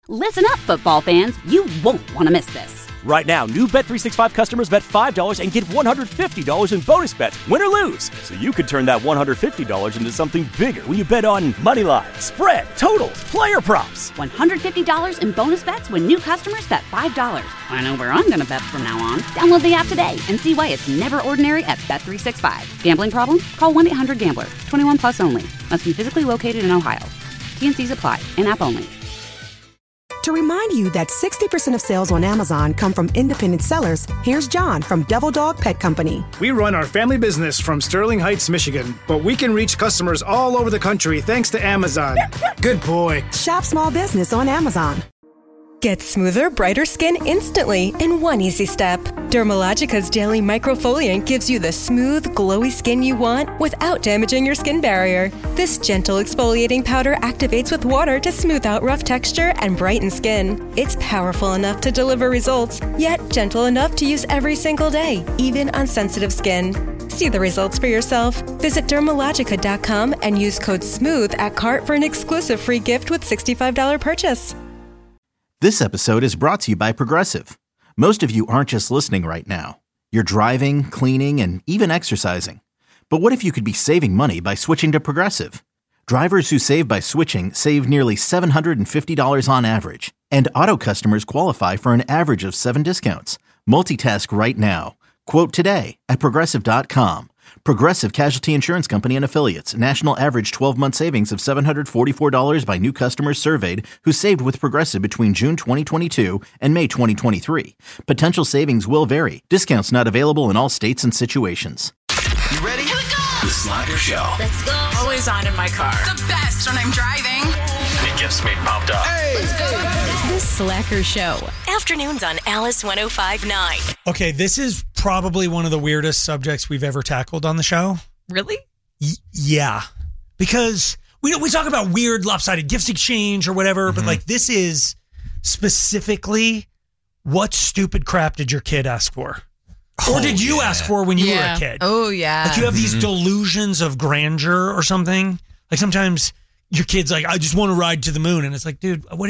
Listen up, football fans. You won't want to miss this. Right now, new Bet365 customers bet $5 and get $150 in bonus bets, win or lose. So you could turn that $150 into something bigger when you bet on money line, spread, totals, player props. $150 in bonus bets when new customers bet $5. I know where I'm going to bet from now on. Download the app today and see why it's never ordinary at Bet365. Gambling problem? Call 1-800-GAMBLER. 21 plus only. Must be physically located in Ohio. T&Cs apply. In-app only. To remind you that 60% of sales on Amazon come from independent sellers, here's John from Devil Dog Pet Company. We run our family business from Sterling Heights, Michigan, but we can reach customers all over the country thanks to Amazon. Good boy. Shop small business on Amazon. Get smoother, brighter skin instantly in one easy step. Dermalogica's Daily Microfoliant gives you the smooth, glowy skin you want without damaging your skin barrier. This gentle exfoliating powder activates with water to smooth out rough texture and brighten skin. It's powerful enough to deliver results, yet gentle enough to use every single day, even on sensitive skin. See the results for yourself. Visit Dermalogica.com and use code SMOOTH at cart for an exclusive free gift with $65 purchase. This episode is brought to you by Progressive. Most of you aren't just listening right now. You're driving, cleaning, and even exercising. But what if you could be saving money by switching to Progressive? Drivers who save by switching save nearly $750 on average. And auto customers qualify for an average of 7 discounts. Multitask right now. Quote today at Progressive.com. Progressive Casualty Insurance Company and Affiliates. National average 12-month savings of $744 by new customers surveyed who saved with Progressive between June 2022 and May 2023. Potential savings will vary. Discounts not available in all states and situations. You ready? Here we go! The Slacker Show. Let's go. Always on in my car. The best when I'm driving. It gets me pumped up. Hey! Let's go. The Slacker Show. Afternoons on Alice 105.9. Okay, this is probably one of the weirdest subjects we've ever tackled on the show. Really? Yeah. Because we talk about weird lopsided gifts exchange or whatever, but like this is specifically what stupid crap did your kid ask for? Or did you ask for when you were a kid? Oh, yeah. Like you have these delusions of grandeur or something. Like sometimes your kid's like, I just want to ride to the moon. And it's like, dude, what?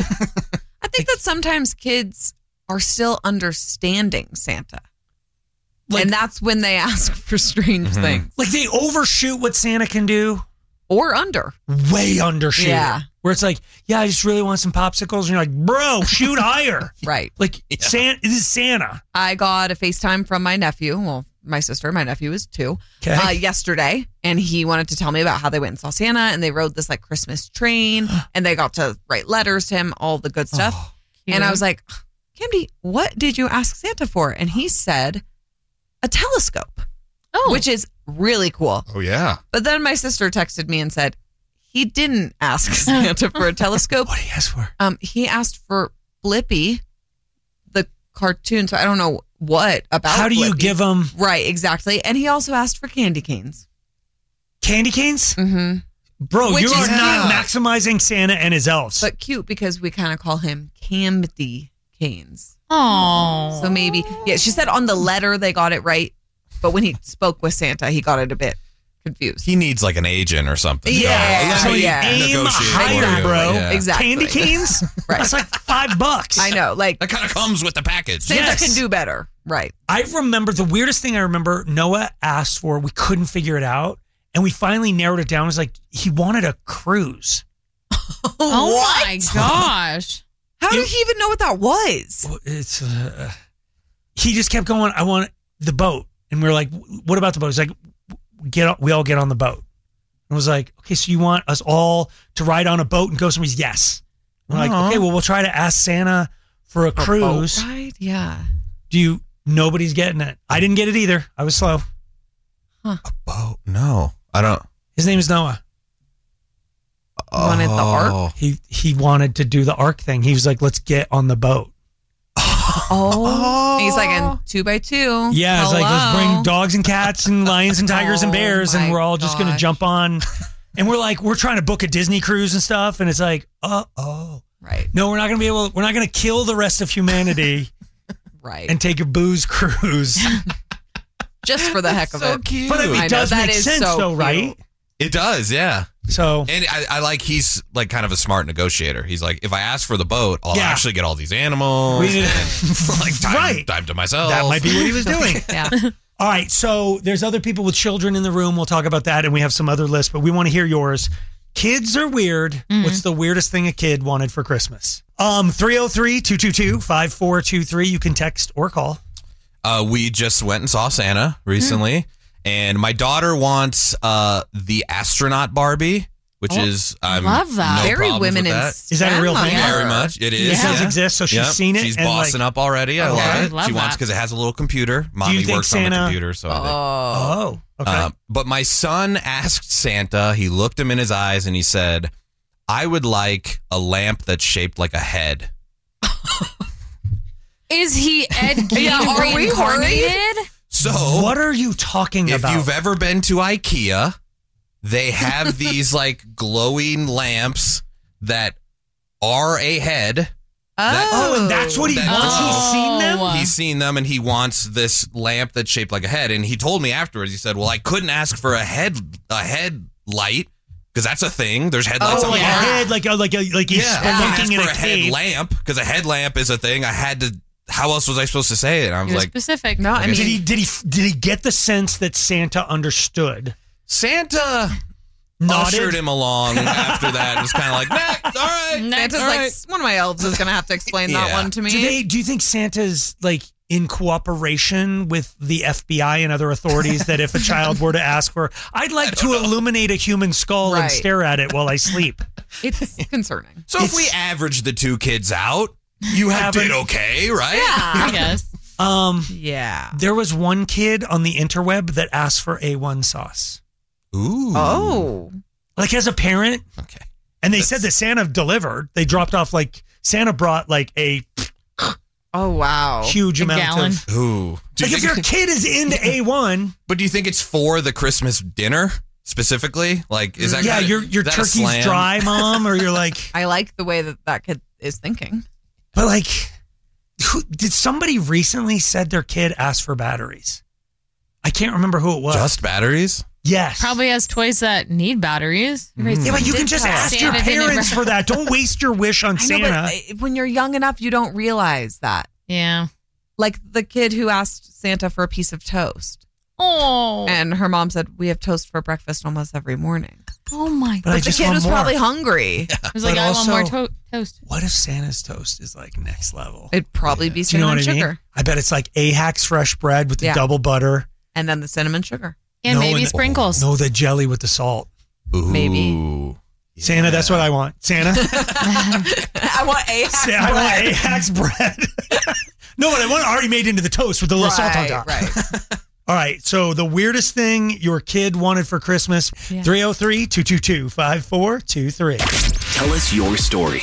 I think that sometimes kids are still understanding Santa. Like, and that's when they ask for strange things. Like they overshoot what Santa can do. Or under. Way undershoot. Yeah. Where it's like, yeah, I just really want some popsicles. And you're like, bro, shoot higher. Right. Like, this is Santa. I got a FaceTime from my nephew. Well, my sister. My nephew is 2. Okay. Yesterday. And he wanted to tell me about how they went and saw Santa. And they rode this like Christmas train. And they got to write letters to him. All the good stuff. Oh, and I was like, Kimby, what did you ask Santa for? And he said, a telescope. Oh. Which is really cool. Oh, yeah. But then my sister texted me and said, he didn't ask Santa for a telescope. What did he ask for? He asked for Blippi, the cartoon. So I don't know what about How do you Blippi. give him? Right, exactly. And he also asked for candy canes. Candy canes? Mm-hmm. Bro, Which you are is not cute. maximizing Santa and his elves. But cute because we kind of call him candy canes. Oh. So maybe, yeah, she said on the letter they got it right. But when he spoke with Santa, he got it a bit confused. He needs like an agent or something. Yeah. So you yeah. aim higher, bro. Yeah. Exactly. Candy canes? Right. That's like $5. I know. Like That kind of comes with the package. Santa can do better. Right. I remember the weirdest thing I remember Noah asked for, we couldn't figure it out. And we finally narrowed it down. It was like, he wanted a cruise. Oh my gosh. How did he even know what that was? It's he just kept going, I want the boat. And we were like, what about the boat? He's like, we all get on the boat. And I was like, okay, so you want us all to ride on a boat and go somewhere? Yes. We're like, okay, well, we'll try to ask Santa for a cruise. Boat ride? Yeah. Nobody's getting it. I didn't get it either. I was slow. A boat? No, I don't. His name is Noah. Wanted the ark? He wanted to do the ark thing. He was like, let's get on the boat. Oh. He's like in 2x2. Yeah, it's like, let's bring dogs and cats and lions and tigers and bears, and we're all just going to jump on. And we're trying to book a Disney cruise and stuff, and it's like, right. No, we're not going to kill the rest of humanity. Right. And take a booze cruise. Just for the heck of it. Cute. But I mean, it does make sense though, right? It does, yeah. So, and I like he's like kind of a smart negotiator. He's like, if I ask for the boat, I'll actually get all these animals. Like time to myself. That might be what he was doing. Yeah. All right, so there's other people with children in the room. We'll talk about that, and we have some other lists, but we want to hear yours. Kids are weird. What's the weirdest thing a kid wanted for Christmas? 303-222-5423. You can text or call. We just went and saw Santa recently, and my daughter wants the astronaut Barbie, which is love that. No Very problems women with in that. Is that a real thing? Very much. It is. It does exist, so she's seen it. She's and bossing up already. I love it. Love She wants that. because it has a little computer. Mommy think works on the Santa- computer, so Oh, okay. but my son asked Santa. He looked him in his eyes and he said, "I would like a lamp that's shaped like a head." Is he Ed Gein Are we reincarnated? So, What are you talking if about? you've ever been to IKEA, they have these like glowing lamps that are a head. and that's what he wants. He's seen them? He's seen them, and he wants this lamp that's shaped like a head. And he told me afterwards, he said, "Well, I couldn't ask for a headlight because that's a thing. There's headlights on like the a car." head, like he's I couldn't ask spelunking in for a a cave. headlamp because a headlamp is a thing. I had to. How else was I supposed to say it? And I was You're like, specific. No, I mean, Did he get the sense that Santa understood? Santa Nodded? ushered him along after that. It was kind of like, next, all right. Santa's like, one of my elves is going to have to explain that one to me. Do you think Santa's like in cooperation with the FBI and other authorities that if a child were to ask for, I'd like to illuminate a human skull and Right. stare at it while I sleep? It's concerning. So if we average the two kids out, you did okay, right? I guess. Yeah. There was one kid on the interweb that asked for A1 sauce. Ooh. Oh. Like as a parent. Okay. And they said that Santa delivered. They dropped off Santa brought a Oh, wow. huge amount gallon. of. Ooh. Like if your kid is into A1. But do you think it's for the Christmas dinner specifically? Like, is that Yeah, kinda- your is that a turkey's slam? dry, Mom, or you're like. I like the way that kid is thinking. But did somebody recently said their kid asked for batteries? I can't remember who it was. Just batteries? Yes. Probably has toys that need batteries. Yeah, but you can just ask your parents for that. Don't waste your wish on I know, Santa. but when you're young enough, you don't realize that. Yeah. Like the kid who asked Santa for a piece of toast. Oh. And her mom said, we have toast for breakfast almost every morning. Oh my But I But the just kid want was more. probably hungry. I was like, But I want more also- toast. What if Santa's toast is like next level? It'd probably be Do you know cinnamon what I mean? sugar. I bet it's like Ahax fresh bread with the Yeah. double butter. And then the cinnamon sugar. And maybe and sprinkles. No, the jelly with the salt. Ooh. Maybe. Santa, that's what I want. Santa, I want I want Ahax bread. No, but I want it already made into the toast with the little salt on top. Right. All right. So the weirdest thing your kid wanted for Christmas, 303-222-5423. Tell us your story.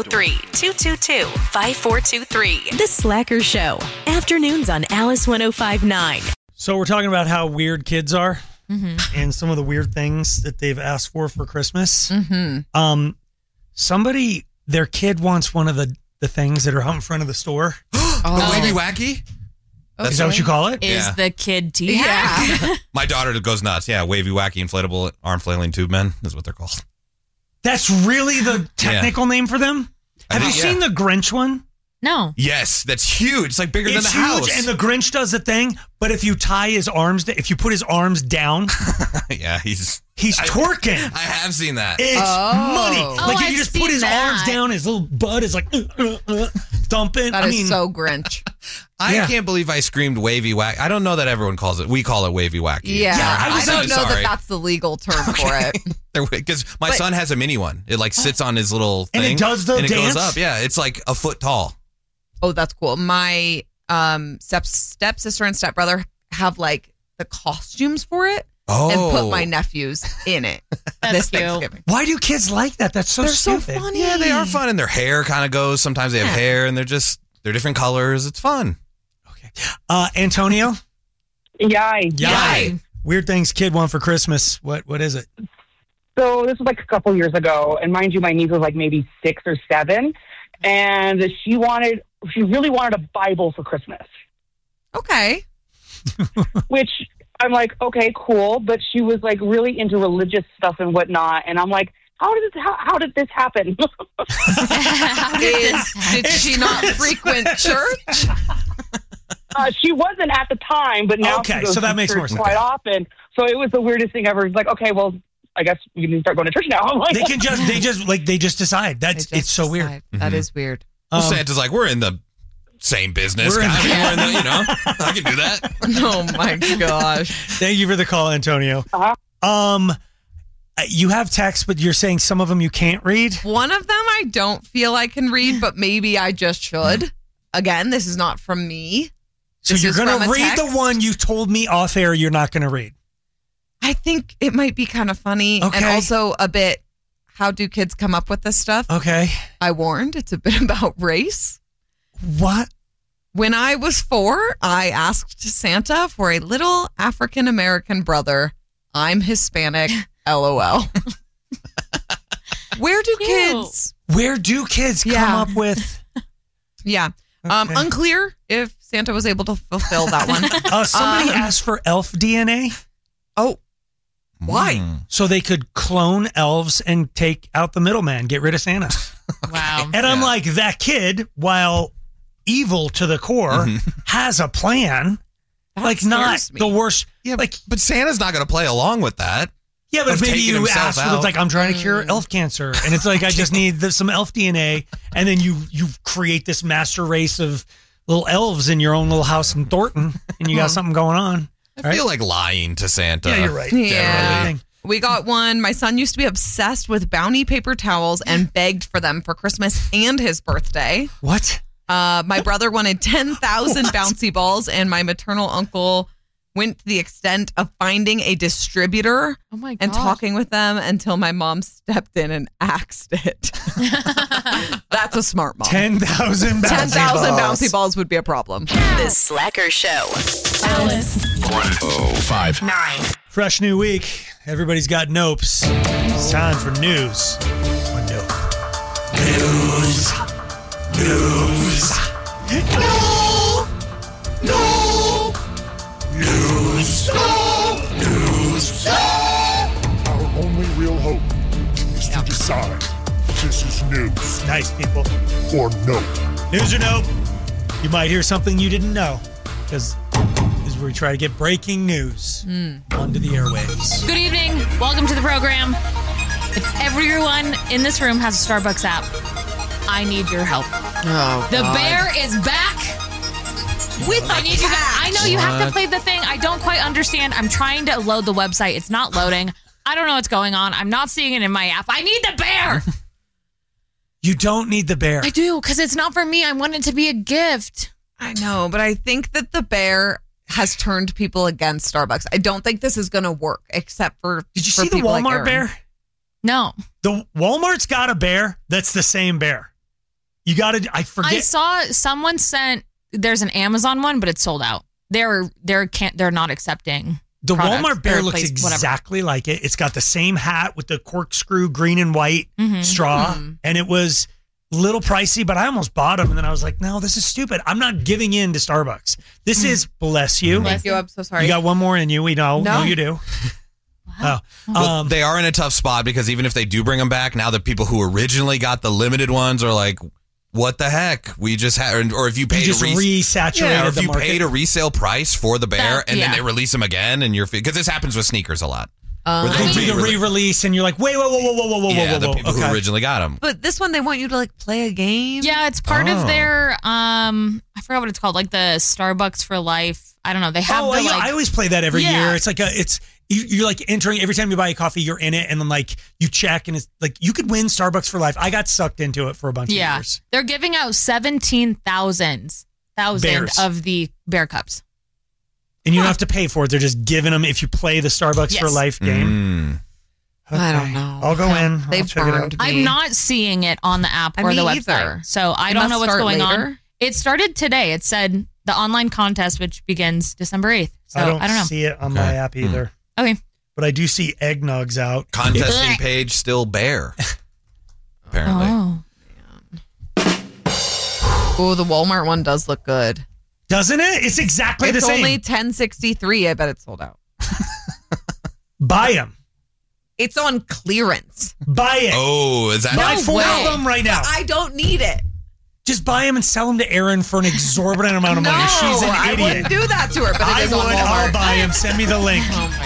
303-222-5423. The Slacker Show. Afternoons on Alice 105.9. So we're talking about how weird kids are and some of the weird things that they've asked for Christmas. Mm-hmm. Somebody, their kid wants one of the things that are out in front of the store. The wavy wacky? Is that what you call it? Is the kid tea? Yeah. My daughter goes nuts. Yeah, wavy wacky inflatable arm flailing tube men is what they're called. That's really the technical name for them? I Have you think, seen the Grinch one? No. Yes, that's huge. It's like bigger than It's the huge, house. and the Grinch does the thing, but if you tie his arms, if you put his arms down, yeah, he's twerking. I have seen that. It's money. Oh, Like if I've you just put seen his that. arms down, his little butt is like thumping. That I is mean, so Grinch. I can't believe I screamed wavy wacky. I don't know that everyone calls it. We call it wavy wacky. Yeah. I don't know Sorry. that that's the legal term for it. Because my son has a mini one. It like sits on his little thing. And it does the and it dance? goes up. Yeah, it's like a foot tall. Oh, that's cool. My stepsister and stepbrother have like the costumes for it and put my nephews in it this Thanksgiving. Why do kids like that? That's so They're so stupid. funny. Yeah, they are fun, and their hair kind of goes. Sometimes they have hair, and they're different colors. It's fun. Antonio? Yay. Yay. Weird things kid want for Christmas. What is it? So this was like a couple years ago, and mind you, my niece was like maybe 6 or 7, and she really wanted a Bible for Christmas. Okay. Which I'm like, okay, cool. But she was like really into religious stuff and whatnot. And I'm like, how did this happen? Did she not frequent church? She wasn't at the time, but now she goes so that to makes church more sense. quite often. So it was the weirdest thing ever. It's like, okay, well, I guess we can start going to church now. I'm like, they just decide. It's so weird. That is weird. Well, Santa's like, we're in the same business. We're in the, I can do that. Oh my gosh. Thank you for the call, Antonio. You have text, but you're saying some of them you can't read? One of them I don't feel I can read, but maybe I just should. Again, this is not from me. So you're going to read the one you told me off air you're not going to read? I think it might be kind of funny and also a bit, how do kids come up with this stuff? Okay. I warned, it's a bit about race. What? When I was 4, I asked Santa for a little African-American brother. I'm Hispanic, LOL. Where do kids come up with? Yeah. Okay. Unclear if Santa was able to fulfill that one. Somebody asked for elf DNA. Oh, why? So they could clone elves and take out the middleman, get rid of Santa. Wow. And I'm like, that kid, while evil to the core, has a plan. That not the worst. Yeah, but Santa's not going to play along with that. Yeah, but maybe you ask for, it's like, I'm trying to cure elf cancer. And it's like, I just need some elf DNA. And then you create this master race of little elves in your own little house in Thornton. And you got something going on. I feel like lying to Santa. Yeah, you're right. Yeah. We got one. My son used to be obsessed with Bounty paper towels and begged for them for Christmas and his birthday. What? My brother wanted 10,000 bouncy balls, and my maternal uncle went to the extent of finding a distributor and talking with them until my mom stepped in and axed it. That's a smart mom. 10,000 bouncy balls would be a problem. The Slacker Show. Alice. 105.9. Fresh new week. Everybody's got nopes. It's time for news. What nope? News. News. Our only real hope is to decide this is news. Nice, people. Or nope. News or nope? You might hear something you didn't know, because this is where we try to get breaking news onto the airwaves. Good evening. Welcome to the program. If everyone in this room has a Starbucks app, I need your help. Oh, the bear is back. I need you guys. I know you have to play the thing. I don't quite understand. I'm trying to load the website. It's not loading. I don't know what's going on. I'm not seeing it in my app. I need the bear. You don't need the bear. I do, because it's not for me. I want it to be a gift. I know, but I think that the bear has turned people against Starbucks. I don't think this is going to work, except for. Did you see the Walmart bear? No. The Walmart's got a bear that's the same bear. You got to. I forget. I saw someone sent. There's an Amazon one, but it's sold out. They're not accepting. The products. Walmart bear looks exactly like it. It's got the same hat with the corkscrew green and white straw, and it was a little pricey, but I almost bought them, and then I was like, no, this is stupid. I'm not giving in to Starbucks. This is bless you. Thank you. I'm so sorry. You got one more in you. We know. No, you do. Wow. Well, they are in a tough spot because even if they do bring them back, now the people who originally got the limited ones are like, what the heck? We just had, or if you pay resaturated or if the you market. paid a resale price for the bear and then they release them again, and you're because this happens with sneakers a lot. They do the re-release, and you're like, wait, whoa. Yeah, the people who originally got them. But this one, they want you to like play a game. Yeah, it's part of their. I forgot what it's called, like the Starbucks for Life. I don't know. They have. I always play that every year. It's like you're like entering every time you buy a coffee, you're in it, and then like you check, and it's like you could win Starbucks for Life. I got sucked into it for a bunch of years. They're giving out 17,000 of the bear cups. And you don't have to pay for it. They're just giving them if you play the Starbucks for Life game. Okay. I don't know. I'll go in. They've I'll check it out. I'm not seeing it on the app or the website. Either. So I don't know what's going on. It started today. It said the online contest, which begins December 8th. So I don't know. See it on my app either. Okay. But I do see eggnogs out. Contesting page still bare. Apparently. Oh, the Walmart one does look good. Doesn't it? It's exactly the same. It's only $10.63. I bet it's sold out. Buy them. It's on clearance. Buy it. Oh, is that Buy 4 of them right now. I don't need it. Just buy them and sell them to Erin for an exorbitant amount of money. She's an I idiot. wouldn't do that to her, but it is on Walmart. I'll buy them. Send me the link. Oh my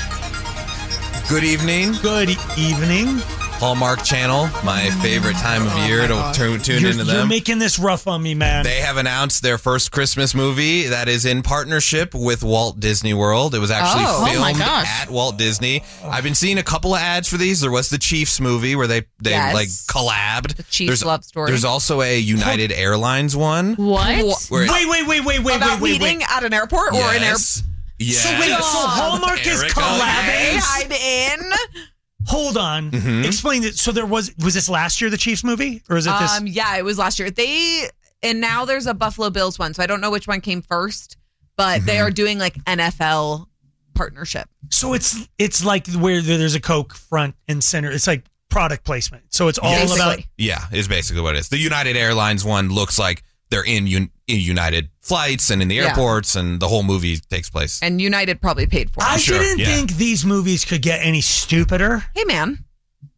gosh. Good evening. Good evening. Hallmark Channel, my favorite time of year to tune into them. You're making this rough on me, man. They have announced their first Christmas movie that is in partnership with Walt Disney World. It was actually filmed at Walt Disney. I've been seeing a couple of ads for these. There was the Chiefs movie where they like collabed. The Chiefs love story. There's also a United Airlines one. What? Wait. About meeting at an airport or an airport? Yes. So wait, so Hallmark is collabing? I'm in. Hold on. Explain it. So was this last year, the Chiefs movie? Or is it this? Yeah, it was last year. And now there's a Buffalo Bills one. So I don't know which one came first, but they are doing like NFL partnership. So it's like where there's a Coke front and center. It's like product placement. So it's all about. Yeah, is basically what it is. The United Airlines one looks like they're in United flights and in the airports, and the whole movie takes place. And United probably paid for it. I didn't think these movies could get any stupider. Hey, man.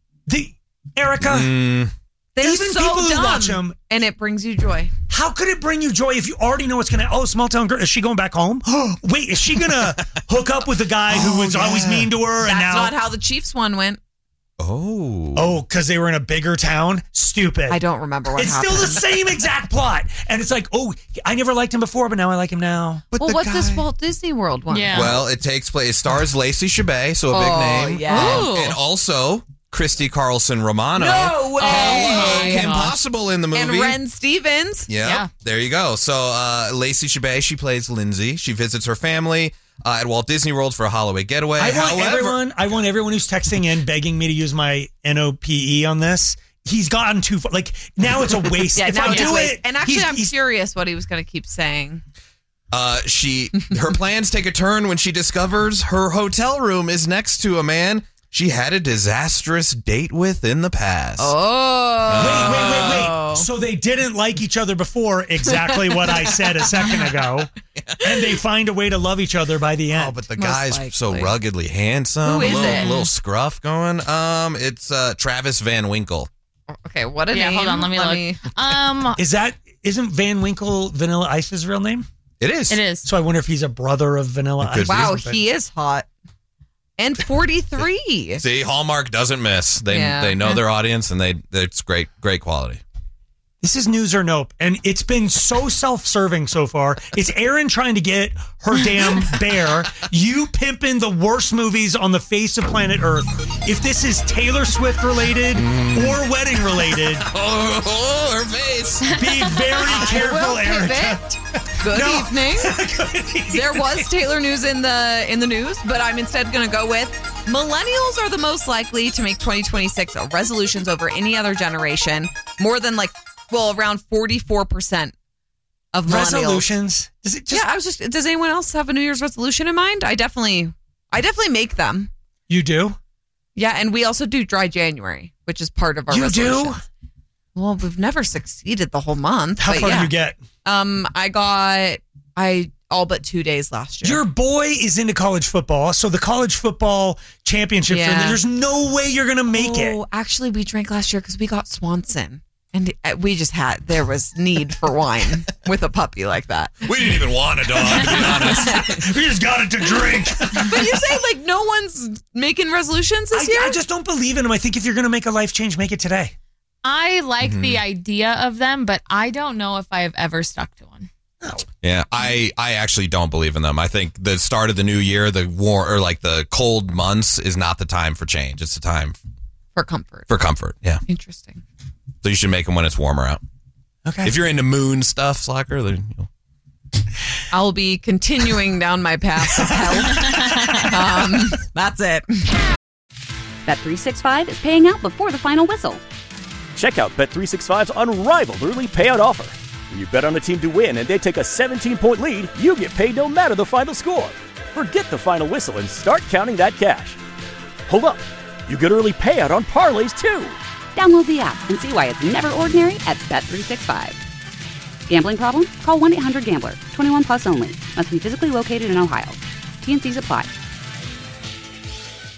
Erica, They're even so people who dumb, watch them, and it brings you joy. How could it bring you joy if you already know what's going to... Oh, small town girl, is she going back home? Wait, is she going to hook up with the guy who was always mean to her? That's not how the Chiefs one went. Oh, because they were in a bigger town? Stupid. I don't remember what happened. It's still the same exact plot. And it's like, I never liked him before, but now I like him now. But what's this Walt Disney World one? Yeah. Well, it stars Lacey Chabert, so a big name. Yeah. And also Christy Carlson Romano. No way. Kim Possible in the movie. And Ren Stevens. Yeah. There you go. So Lacey Chabert, she plays Lindsay. She visits her family at Walt Disney World for a holiday getaway. I want everyone who's texting in begging me to use my NOPE on this. He's gotten too far. Like, now it's a waste. Yeah, if now I it's do a waste. it, And actually, I'm curious what he was going to keep saying. Her plans take a turn when she discovers her hotel room is next to a man she had a disastrous date with in the past. Wait. So they didn't like each other before, exactly what I said a second ago. And they find a way to love each other by the end. Oh, but the guy's so ruggedly handsome. Who is it? A little scruff going. It's Travis Van Winkle. Okay, what a name. Hold on, let me look. Isn't Van Winkle Vanilla Ice's real name? It is. It is. So I wonder if he's a brother of Vanilla Ice. Wow, he is hot. And 43. See, Hallmark doesn't miss. They know their audience, and it's great quality. This is News or Nope, and it's been so self-serving so far. It's Erin trying to get her damn bear. You pimping the worst movies on the face of planet Earth. If this is Taylor Swift related or wedding related, her face. Be very careful, Erica. Good evening. There was Taylor news in the news, but I'm instead going to go with millennials are the most likely to make 2026 resolutions over any other generation. More than around 44% of millennials. Resolutions? Does anyone else have a New Year's resolution in mind? I definitely make them. You do? Yeah, and we also do dry January, which is part of our resolutions. You do? Well, we've never succeeded the whole month. How far do you get? I all but 2 days last year. Your boy is into college football, so the college football championships, there's no way you're going to make it. Actually, we drank last year because we got Swanson. And there was need for wine with a puppy like that. We didn't even want a dog, to be honest. We just got it to drink. But you say no one's making resolutions this year? I just don't believe in them. I think if you're going to make a life change, make it today. I like the idea of them, but I don't know if I have ever stuck to one. No. Yeah, I actually don't believe in them. I think the start of the new year, the war or the cold months is not the time for change. It's the time for comfort. For comfort, yeah. Interesting. So you should make them when it's warmer out. Okay. If you're into moon stuff, Slacker, then I'll be continuing down my path of health. That's it. Bet365 is paying out before the final whistle. Check out Bet365's unrivaled early payout offer. When you bet on a team to win and they take a 17-point lead, you get paid no matter the final score. Forget the final whistle and start counting that cash. Hold up. You get early payout on parlays, too. Download the app and see why it's never ordinary at Bet365. Gambling problem? Call 1-800-GAMBLER. 21 plus only. Must be physically located in Ohio. T&Cs apply.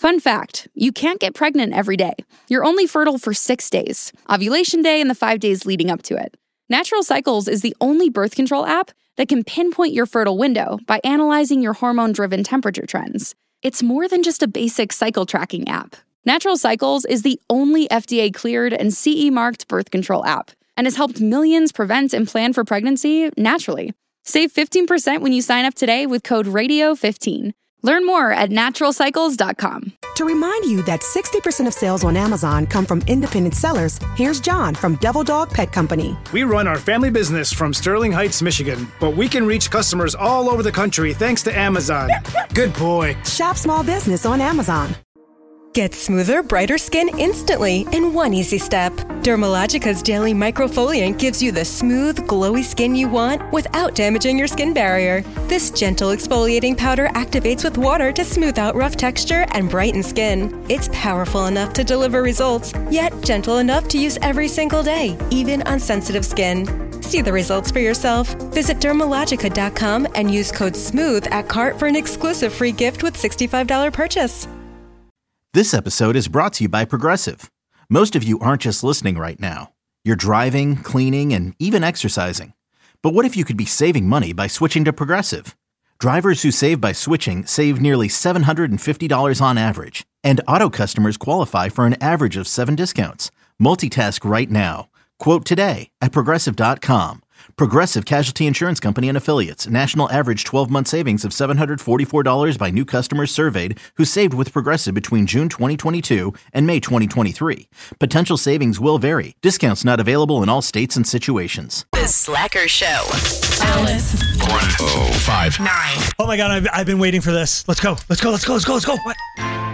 Fun fact, you can't get pregnant every day. You're only fertile for 6 days, ovulation day and the 5 days leading up to it. Natural Cycles is the only birth control app that can pinpoint your fertile window by analyzing your hormone-driven temperature trends. It's more than just a basic cycle tracking app. Natural Cycles is the only FDA-cleared and CE-marked birth control app and has helped millions prevent and plan for pregnancy naturally. Save 15% when you sign up today with code RADIO15. Learn more at naturalcycles.com. To remind you that 60% of sales on Amazon come from independent sellers, here's John from Devil Dog Pet Company. We run our family business from Sterling Heights, Michigan, but we can reach customers all over the country thanks to Amazon. Good boy. Shop small business on Amazon. Get smoother, brighter skin instantly in one easy step. Dermalogica's Daily Microfoliant gives you the smooth, glowy skin you want without damaging your skin barrier. This gentle exfoliating powder activates with water to smooth out rough texture and brighten skin. It's powerful enough to deliver results, yet gentle enough to use every single day, even on sensitive skin. See the results for yourself. Visit Dermalogica.com and use code SMOOTH at cart for an exclusive free gift with $65 purchase. This episode is brought to you by Progressive. Most of you aren't just listening right now. You're driving, cleaning, and even exercising. But what if you could be saving money by switching to Progressive? Drivers who save by switching save nearly $750 on average. And auto customers qualify for an average of 7 discounts. Multitask right now. Quote today at Progressive.com. Progressive Casualty Insurance Company and Affiliates. National average 12-month savings of $744 by new customers surveyed who saved with Progressive between June 2022 and May 2023. Potential savings will vary. Discounts not available in all states and situations. The Slacker Show. Alice. 105.9. Oh my God, I've been waiting for this. Let's go. Let's go. Let's go. Let's go. Let's go. What?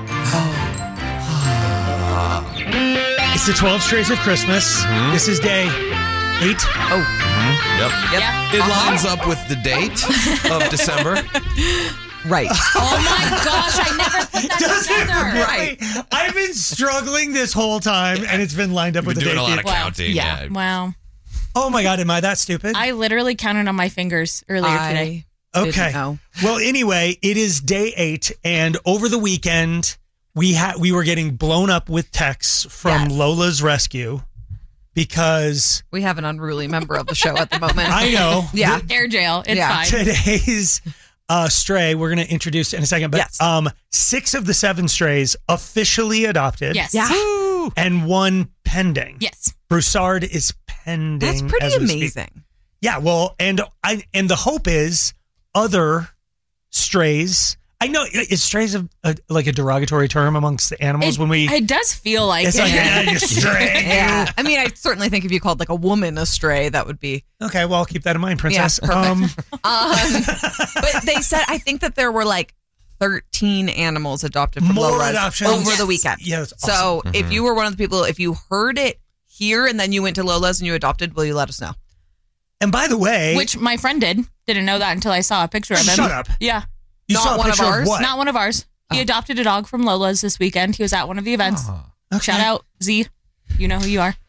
It's the 12 Strays of Christmas. Mm-hmm. This is day 8. Yep. It lines up with the date of December. Right. Oh my gosh, I never put that together. Right. I've been struggling this whole time, and it's been lined up with the date. Doing a lot of counting. Yeah. Wow. Oh my God, am I that stupid? I literally counted on my fingers earlier today. Okay. Well, anyway, it is day 8, and over the weekend, we were getting blown up with texts from Lola's Rescue. Because we have an unruly member of the show at the moment. I know. Yeah. Air jail. It's fine. Today's stray, we're going to introduce in a second. But 6 of the 7 strays officially adopted. Yes. Yeah. And 1 pending. Yes. Broussard is pending. That's pretty amazing. Yeah. Well, and the hope is other strays. I know, is strays like a derogatory term amongst the animals It does feel like it's it. like, yeah, you're stray. Yeah. I mean, I certainly think if you called like a woman a stray, that would be... Okay, well, I'll keep that in mind, Princess. Yeah, perfect. But they said, I think that there were like 13 animals adopted from Lola's adoptions over the weekend. Yeah, that's awesome. So if you were one of the people, if you heard it here and then you went to Lola's and you adopted, will you let us know? And by the way... Which my friend didn't know that until I saw a picture of him. Shut up. Yeah. You saw a picture of what? Not one of ours. He adopted a dog from Lola's this weekend. He was at one of the events. Okay. Shout out, Z. You know who you are.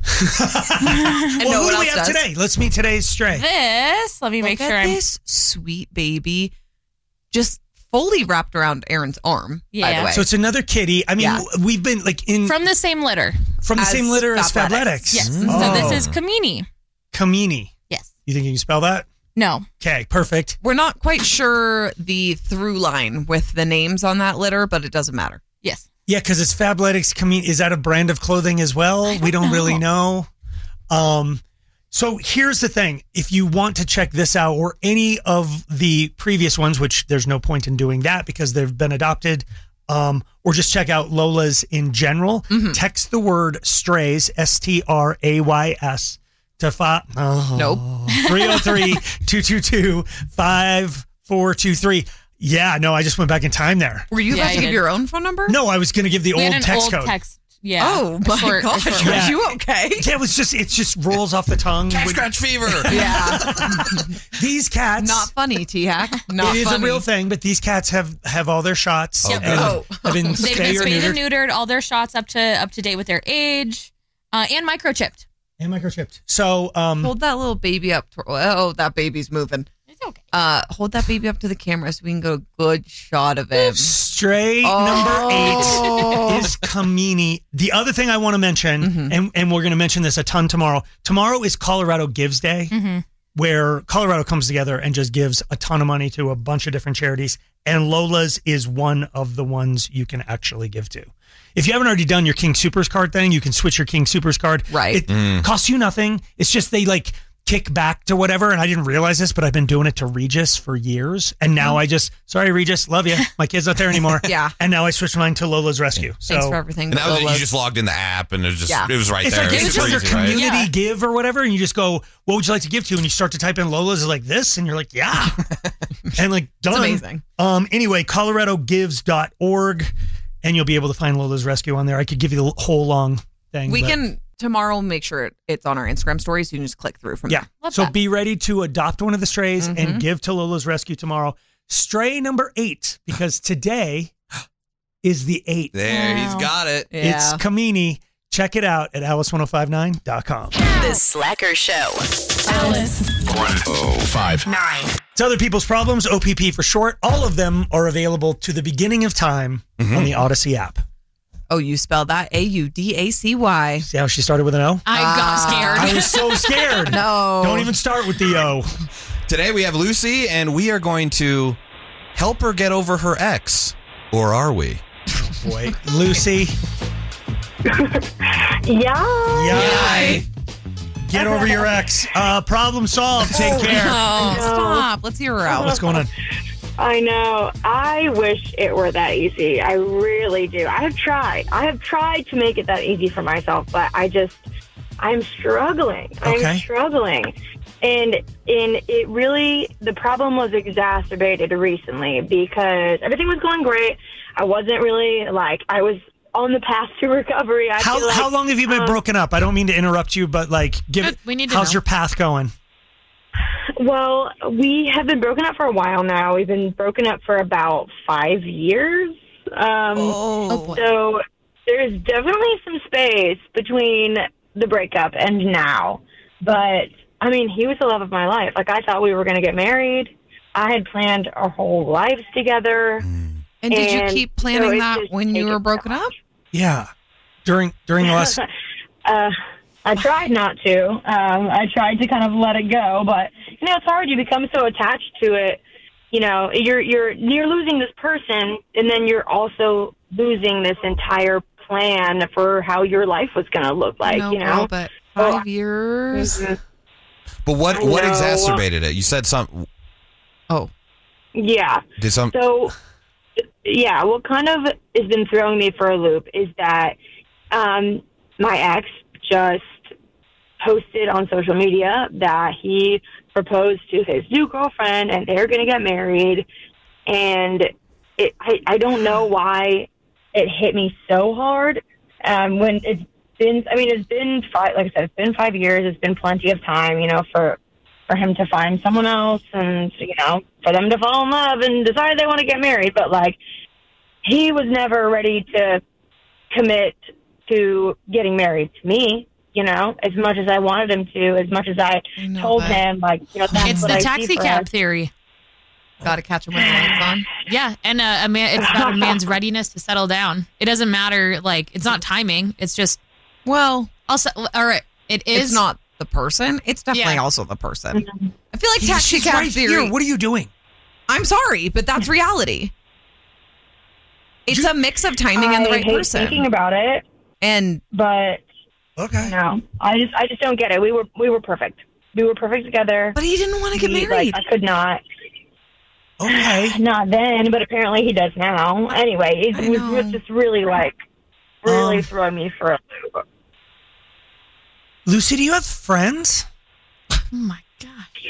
Well, who do we have today? Let's meet today's stray. Let me make sure this sweet baby just fully wrapped around Aaron's arm, by the way. So it's another kitty. I mean, we've been like from the same litter. From the same litter as Fabletics. Yes. So this is Kamini. Kamini. Yes. You think you can spell that? No. Okay, perfect. We're not quite sure the through line with the names on that litter, but it doesn't matter. Yes. Yeah, because it's Fabletics Kamini. Is that a brand of clothing as well? We don't really know. So here's the thing. If you want to check this out or any of the previous ones, which there's no point in doing that because they've been adopted, or just check out Lola's in general, text the word strays, STRAYS, to 303-222-5423. Yeah, no, I just went back in time there. Were you about to give your own phone number? No, I was going to give the old text code. Yeah. Oh my gosh. Are you okay? Yeah, it just rolls off the tongue. Cat scratch fever. Yeah. These cats. Not funny, T-Hack. Not It is funny. a real thing, but these cats have all their shots. Yep. And have been They've been spayed and neutered, all their shots up to date with their age, and microchipped. And microchipped. So hold that little baby up. That baby's moving. It's okay. Hold that baby up to the camera so we can get a good shot of him. Stray number 8 is Kamini. The other thing I want to mention, and we're going to mention this a ton tomorrow. Tomorrow is Colorado Gives Day, where Colorado comes together and just gives a ton of money to a bunch of different charities. And Lola's is one of the ones you can actually give to. If you haven't already done your King Supers card thing, you can switch your King Supers card. Right. It costs you nothing. It's just they kick back to whatever. And I didn't realize this, but I've been doing it to Regis for years. And now sorry, Regis, love you. My kid's not there anymore. Yeah. And now I switched mine to Lola's Rescue. Thanks for everything. And that was, you just logged in the app and it was right it's there. Like, it's like your community right? give or whatever. And you just go, what would you like to give to? And you start to type in Lola's like this. And you're like, yeah. And done. It's amazing. Anyway, coloradogives.org. And you'll be able to find Lola's Rescue on there. I could give you the whole long thing. We can tomorrow make sure it's on our Instagram story so you can just click through from there. So be ready to adopt one of the strays and give to Lola's Rescue tomorrow. Stray number 8, because today is the 8th. There, he's got it. Yeah. It's Kamini. Check it out at alice1059.com. The Slacker Show. Alice 1059. It's Other People's Problems, OPP for short. All of them are available to the beginning of time on the Odyssey app. Oh, you spelled that AUDACY. See how she started with an O? I got scared. I was so scared. No. Don't even start with the O. Today we have Lucy, and we are going to help her get over her ex. Or are we? Oh, boy. Lucy. Yeah. Get over your ex. Problem solved. Take care. Stop. Let's hear her out. What's going on? I know. I wish it were that easy. I really do. I have tried to make it that easy for myself, but I'm struggling. I'm struggling. And it really, the problem was exacerbated recently because everything was going great. I wasn't really I was on the path to recovery. How long have you been broken up? I don't mean to interrupt you, but how's your path going? Well, we have been broken up for a while now. We've been broken up for about 5 years. So there's definitely some space between the breakup and now. But, I mean, he was the love of my life. I thought we were going to get married. I had planned our whole lives together. And did you keep planning that when you were broken up? Yeah. During the last... I tried not to. I tried to kind of let it go, but it's hard. You become so attached to it. You're losing this person, and then you're also losing this entire plan for how your life was going to look like. Girl, but 5 years. But what exacerbated it? You said something. Oh, yeah. Did some? So, yeah. What kind of has been throwing me for a loop is that my ex just posted on social media that he proposed to his new girlfriend and they're going to get married. And I don't know why it hit me so hard when it's been 5 years. It's been plenty of time, for him to find someone else and, for them to fall in love and decide they want to get married. But he was never ready to commit to getting married to me. As much as I wanted him to, as much as I told him, that's it's what the I taxi see for cab us. theory. Got to catch him when the light's on. Yeah, and a man. It's about a man's readiness to settle down. It doesn't matter. It's not timing. It's just also. All right, it is. It's not the person. It's definitely also the person. Mm-hmm. I feel like taxi cab right theory. Here. What are you doing? I'm sorry, but that's reality. It's a mix of timing and the right I hate person. thinking about it, but. Okay. No, I just don't get it. We were perfect. We were perfect together. But he didn't want to get married. I could not. Okay. Not then, but apparently he does now. Anyway, it was just really throwing me for a loop. Lucy, do you have friends? Oh my gosh.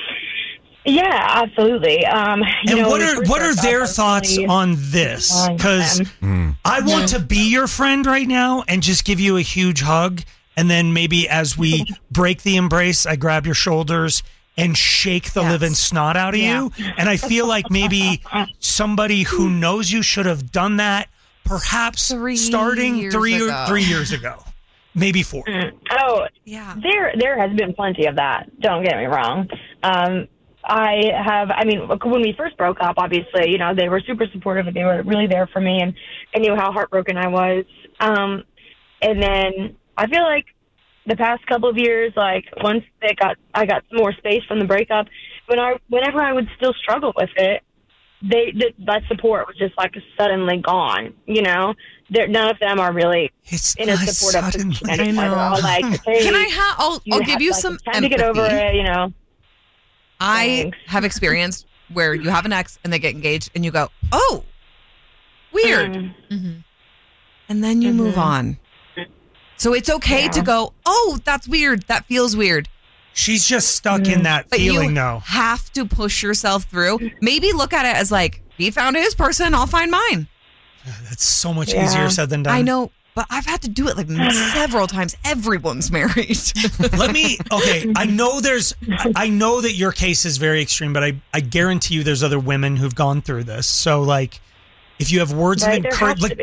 Yeah, absolutely. And what are their thoughts on this? Because I want to be your friend right now and just give you a huge hug. And then maybe as we break the embrace, I grab your shoulders and shake the living snot out of you. And I feel like maybe somebody who knows you should have done that perhaps starting 3 years ago. Maybe 4. Oh, yeah. There has been plenty of that. Don't get me wrong. when we first broke up, obviously, you know, they were super supportive and they were really there for me, and I knew how heartbroken I was. And then I feel like the past couple of years, like once I got some more space from the breakup, whenever I would still struggle with it, that support was just like suddenly gone. You know, none of them are really in a supportive position anymore. They're all like, hey, I'll give you some time to get over it. You know, I have experienced where you have an ex and they get engaged, and you go, oh, weird, and then you move on. So it's okay to go, oh, that's weird. That feels weird. She's just stuck in that feeling, though. Have to push yourself through. Maybe look at it as like, he found his person, I'll find mine. That's so much easier said than done. I know, but I've had to do it like several times. Everyone's married. I know that your case is very extreme, but I guarantee you there's other women who've gone through this. So like, if you have words of encouragement,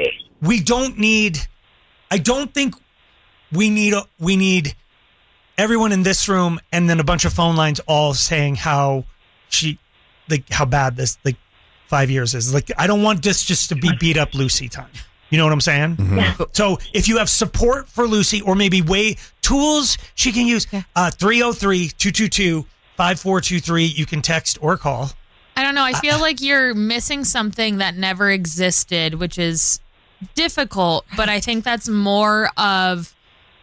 I don't think we need everyone in this room and then a bunch of phone lines all saying how bad this 5 years is. Like, I don't want this just to be beat up Lucy time. You know what I'm saying? Mm-hmm. So if you have support for Lucy, or maybe tools she can use, 303-222-5423, you can text or call. I don't know. I feel like you're missing something that never existed, which is difficult, but I think that's more of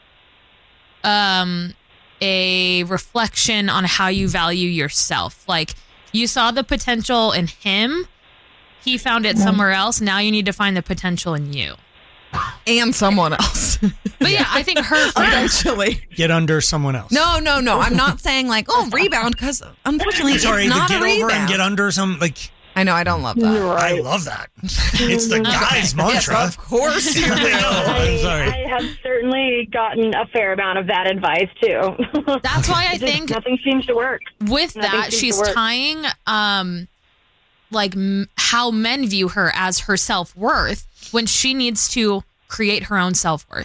a reflection on how you value yourself. Like, you saw the potential in him, he found it somewhere else. Now you need to find the potential in you and someone else. But yeah, I think her eventually get under someone else. No. I'm not saying like, rebound, because unfortunately it's not a rebound. Get over and get under some, like. I know, I don't love that. Right. I love that. It's the guy's mantra. Yes, of course you do. I'm sorry. I have certainly gotten a fair amount of that advice too. That's why I think nothing seems to work. With that, she's tying how men view her as her self-worth when she needs to create her own self-worth.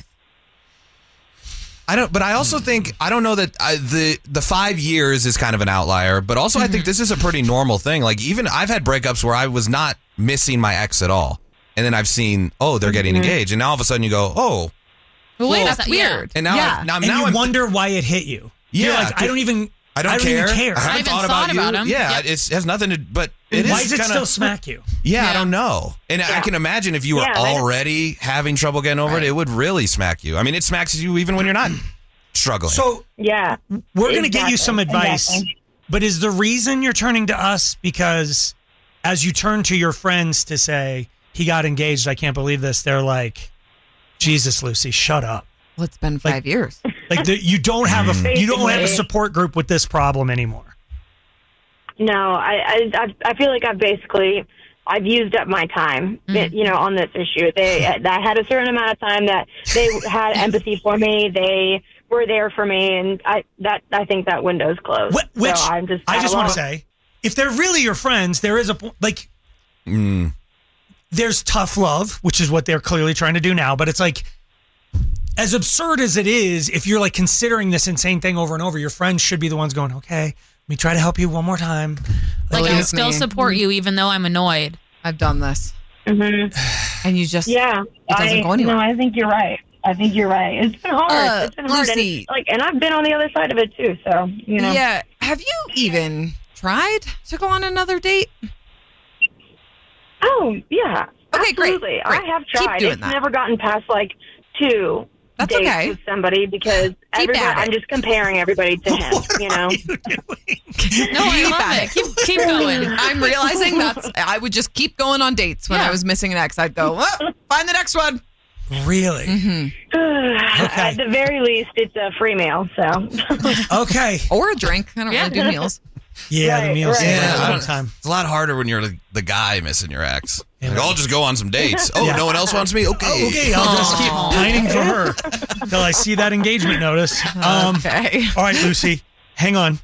But I also think, I don't know that the 5 years is kind of an outlier, but also I think this is a pretty normal thing. Like, even I've had breakups where I was not missing my ex at all. And then I've seen, they're getting engaged. And now all of a sudden you go, that's weird. And now, I wonder why it hit you. Yeah. You're like, I don't even care. I haven't thought about him. Yeah, it has nothing to, but it why does it still smack you? Yeah, I don't know. And I can imagine if you were already having trouble getting over it, it would really smack you. I mean, it smacks you even when you're not struggling. So we're going to get you some advice, but is the reason you're turning to us because as you turn to your friends to say, he got engaged, I can't believe this, they're like, Jesus, Lucy, shut up. Well, it's been 5 years. Like you don't have a support group with this problem anymore. No, I feel like I've used up my time, on this issue. I had a certain amount of time that they had empathy for me. They were there for me, and I think that window's closed. Which so I just want to say, if they're really your friends, there is there's tough love, which is what they're clearly trying to do now. But it's like, as absurd as it is, if you're like considering this insane thing over and over, your friends should be the ones going, okay, let me try to help you one more time. Like, I still support you even though I'm annoyed. I've done this. Mm-hmm. And you just, it doesn't go anywhere. No, I think you're right. It's been hard. It's been hard. Lucy, and I've been on the other side of it too, so, Yeah. Have you even tried to go on another date? Oh, yeah. Okay, absolutely. Great. I have tried. It's never gotten past like 2 dates with somebody because I'm just comparing everybody to him, No, I love it. Keep going. I'm realizing I would just keep going on dates when I was missing an ex. I'd go, find the next one. Really? Mm-hmm. Okay. At the very least, it's a free meal, so. Okay. Or a drink. I don't really do meals. Yeah, the meals take a long time. It's a lot harder when you're the guy missing your ex. Like, I'll just go on some dates. No one else wants me? Okay. Okay, I'll just keep pining for her until I see that engagement notice. Okay. All right, Lucy, hang on.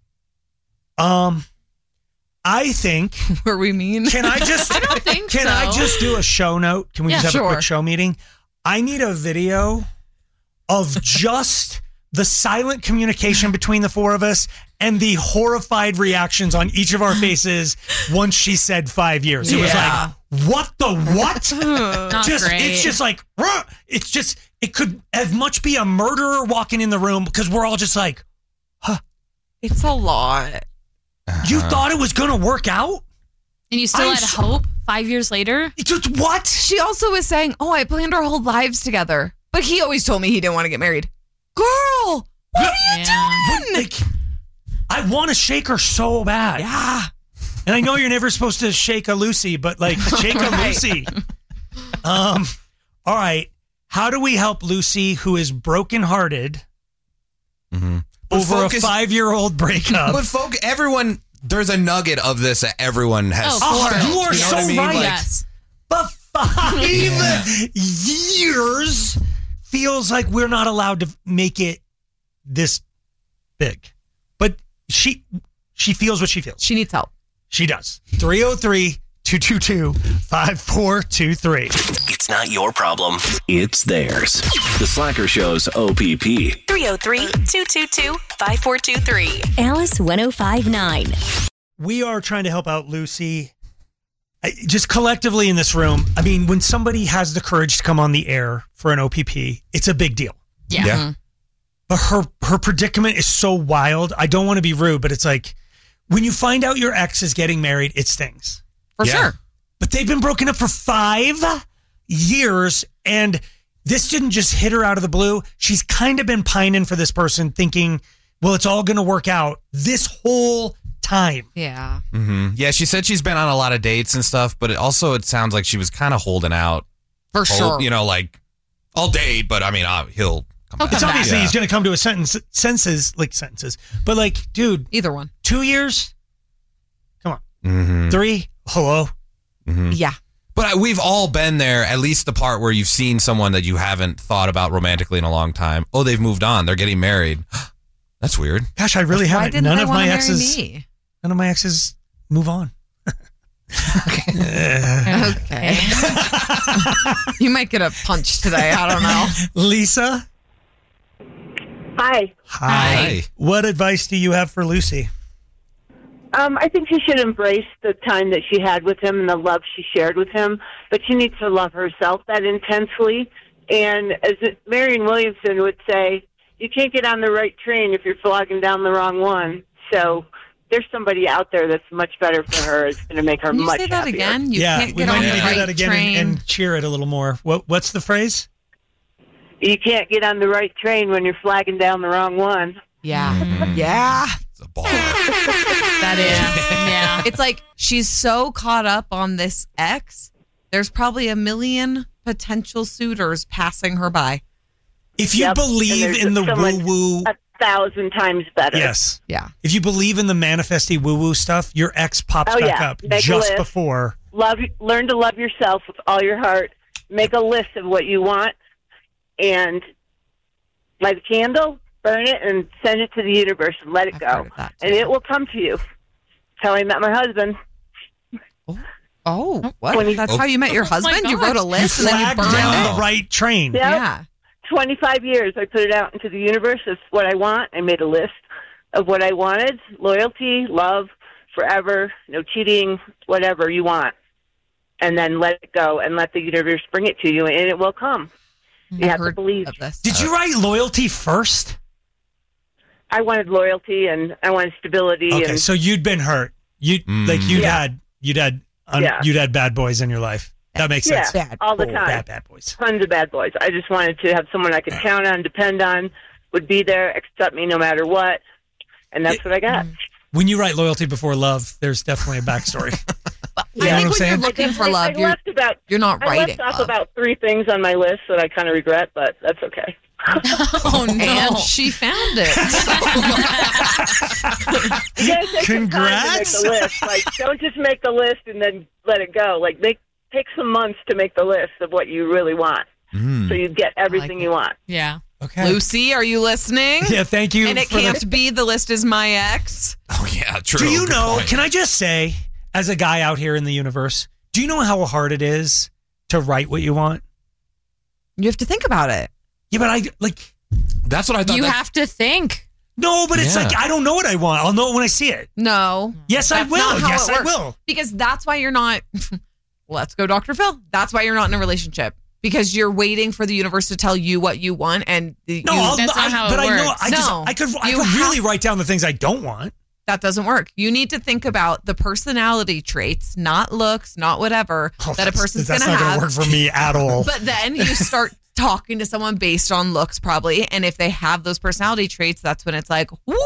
I think. Were we mean? Can I just? I don't think Can so. I just do a show note? Can we just have sure. a quick show meeting? I need a video of just the silent communication between the four of us and the horrified reactions on each of our faces once she said 5 years. It was like, what the what? It's just like, it's just, it could as much be a murderer walking in the room because we're all just like, huh. It's a lot. You thought it was going to work out? And you still had hope 5 years later? What? She also was saying, I planned our whole lives together. But he always told me he didn't want to get married. Girl, what are you doing? Like, I want to shake her so bad. Yeah. And I know you're never supposed to shake a Lucy, but like, shake a Lucy. All right. How do we help Lucy, who is brokenhearted over a 5-year-old breakup? But everyone, there's a nugget of this that everyone has. You are so right. Yes. But 5 years feels like we're not allowed to make it this big. But she feels what she feels. She needs help. She does. 303-222-5423. It's not your problem. It's theirs. The Slacker Show's OPP. 303-222-5423. Alice 1059. We are trying to help out Lucy. Just collectively in this room. I mean, when somebody has the courage to come on the air for an OPP, it's a big deal. Yeah. But her predicament is so wild. I don't want to be rude, but it's like, when you find out your ex is getting married, it stings. For sure. But they've been broken up for 5 years, and this didn't just hit her out of the blue. She's kind of been pining for this person, thinking, well, it's all going to work out this whole time. Yeah. Mm-hmm. Yeah, she said she's been on a lot of dates and stuff, but it sounds like she was kind of holding out. For sure. You know, like, I'll date, but I mean, he'll come back. It's obviously he's going to come to a sentences. But like, dude. Either one. 2 years? Come on. Mm-hmm. 3? Hello? Mm-hmm. Yeah. But we've all been there, at least the part where you've seen someone that you haven't thought about romantically in a long time. Oh, they've moved on. They're getting married. That's weird. Gosh, I really haven't. None of my exes move on. Okay. You might get a punch today. I don't know. Lisa? Hi. What advice do you have for Lucy? I think she should embrace the time that she had with him and the love she shared with him, but she needs to love herself that intensely. And as Marianne Williamson would say, you can't get on the right train if you're flogging down the wrong one. So there's somebody out there that's much better for her. It's going to make her much happier. Can you say that again? You can't we get might on need the to do right that again train. and cheer it a little more. What's the phrase? You can't get on the right train when you're flagging down the wrong one. Yeah. Yeah. It's a ball. That is. Yeah. It's like she's so caught up on this ex, there's probably a million potential suitors passing her by. If you believe in the woo-woo... 1,000 times better. Yes. Yeah. If you believe in the manifesty woo-woo stuff, your ex pops back up Make just a list. before. Learn to love yourself with all your heart. Make a list of what you want and light a candle, burn it, and send it to the universe and let it go. And it will come to you. That's how I met my husband. Oh, what? That's how you met your husband? You wrote a list and then you burned down it? the right train. Yep. Yeah. 25 years. I put it out into the universe. It's what I want. I made a list of what I wanted. Loyalty, love, forever, no cheating, whatever you want. And then let it go and let the universe bring it to you, and it will come. You have to believe. Did you write loyalty first? I wanted loyalty and I wanted stability. Okay, and so you'd been hurt. You'd had bad boys in your life. That makes sense. All the time. Bad boys. Tons of bad boys. I just wanted to have someone I could count on, depend on, would be there, accept me no matter what. And that's what I got. When you write loyalty before love, there's definitely a backstory. I think when you're looking for love, you're not I writing left off love. about 3 things on my list that I kind of regret, but that's okay. Oh, no. And she found it. You gotta take some time to make Congrats. the list. Like, don't just make the list and then let it go. Like, take some months to make the list of what you really want, so you get everything you want. Yeah. Okay. Lucy, are you listening? Yeah, thank you. And it for can't be the list is my ex. Oh, yeah, true. Do you Good know, point. can I just say, as a guy out here in the universe, do you know how hard it is to write what you want? You have to think about it. Yeah, but That's what I thought. You have to think. No, but it's like, I don't know what I want. I'll know it when I see it. No. Yes, I will. Yes, I will. Because that's why you're not, let's go Dr. Phil. That's why you're not in a relationship. Because you're waiting for the universe to tell you what you want. And that's not how it works. I could really write down the things I don't want. That doesn't work. You need to think about the personality traits, not looks, not whatever, that a person's going to have. That's not going to work for me at all. But then you start talking to someone based on looks probably. And if they have those personality traits, that's when it's like, woo.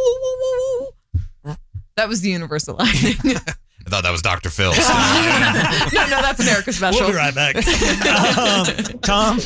That was the universe aligning. I thought that was Dr. Phil. No, that's America Special. We'll be right back. Tom?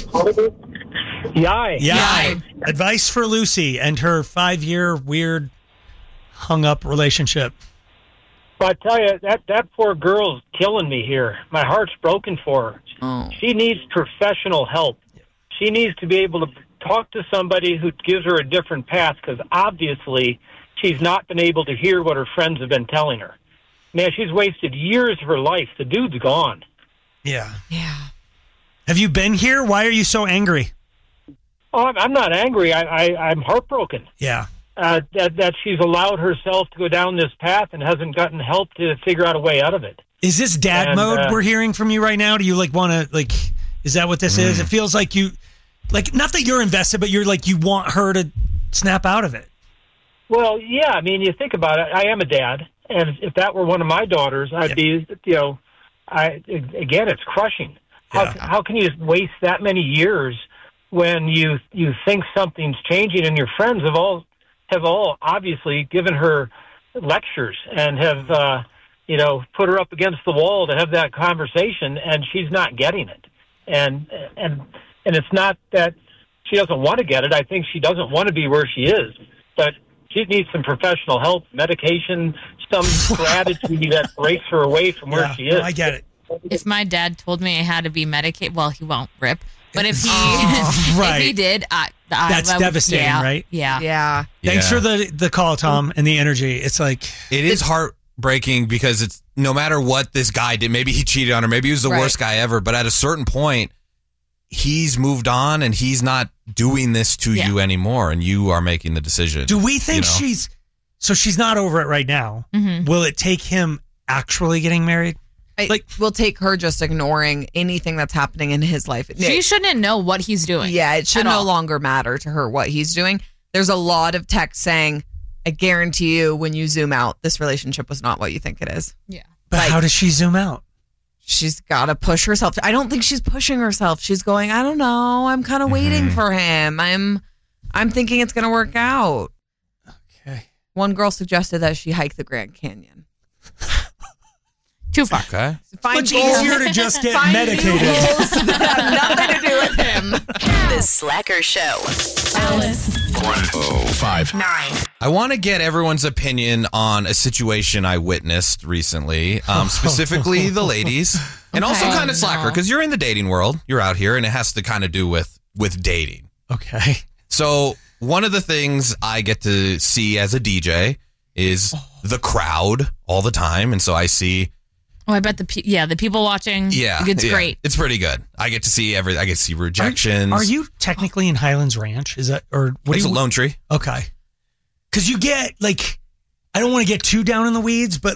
Yay. Advice for Lucy and her 5-year weird hung up relationship. Well, I tell you, that poor girl's killing me here. My heart's broken for her. Oh. She needs professional help. She needs to be able to talk to somebody who gives her a different path, because obviously she's not been able to hear what her friends have been telling her. Man, she's wasted years of her life. The dude's gone. Yeah. Have you been here? Why are you so angry? Oh, I'm not angry. I'm heartbroken. Yeah. That she's allowed herself to go down this path and hasn't gotten help to figure out a way out of it. Is this dad mode we're hearing from you right now? Do you want to is that what this is? It feels like you, not that you're invested, but you're you want her to snap out of it. Well, yeah. I mean, you think about it. I am a dad, and if that were one of my daughters, I'd be, again, it's crushing. How can you waste that many years when you think something's changing, and your friends have all obviously given her lectures and have put her up against the wall to have that conversation, and she's not getting it. And it's not that she doesn't want to get it. I think she doesn't want to be where she is, but she needs some professional help, medication, some strategy that breaks her away from where she is. I get it. If my dad told me I had to be medicated, well, he won't, Rip. But if he if he did, that's devastating, right? Yeah. Thanks for the call, Tom, and the energy. It's it is heartbreaking because it's no matter what this guy did. Maybe he cheated on her. Maybe he was the worst guy ever. But at a certain point, he's moved on and he's not doing this to you anymore, and you are making the decision. Do we think she's not over it right now? Mm-hmm. Will it take him actually getting married? Will take her just ignoring anything that's happening in his life. She shouldn't know what he's doing. Yeah, it should no longer matter to her what he's doing. There's a lot of text saying, I guarantee you when you zoom out, this relationship was not what you think it is. Yeah. But how does she zoom out? She's got to push herself. I don't think she's pushing herself. She's going, I don't know. I'm kind of waiting for him. I'm thinking it's going to work out. Okay. One girl suggested that she hike the Grand Canyon. Too far. Okay. Much easier to just get medicated. That have nothing to do with him. The Slacker Show. Alice. 105.9. I want to get everyone's opinion on a situation I witnessed recently, specifically the ladies, and also kind of Slacker, because you're in the dating world. You're out here, and it has to kind of do with dating. Okay. So one of the things I get to see as a DJ is the crowd all the time, and so I see. Oh, I bet the people watching. Yeah, it's great. It's pretty good. I get to see everything. I get to see rejections. Are you technically in Highlands Ranch? Is that or what? It's a Lone Tree. Okay, because you get I don't want to get too down in the weeds, but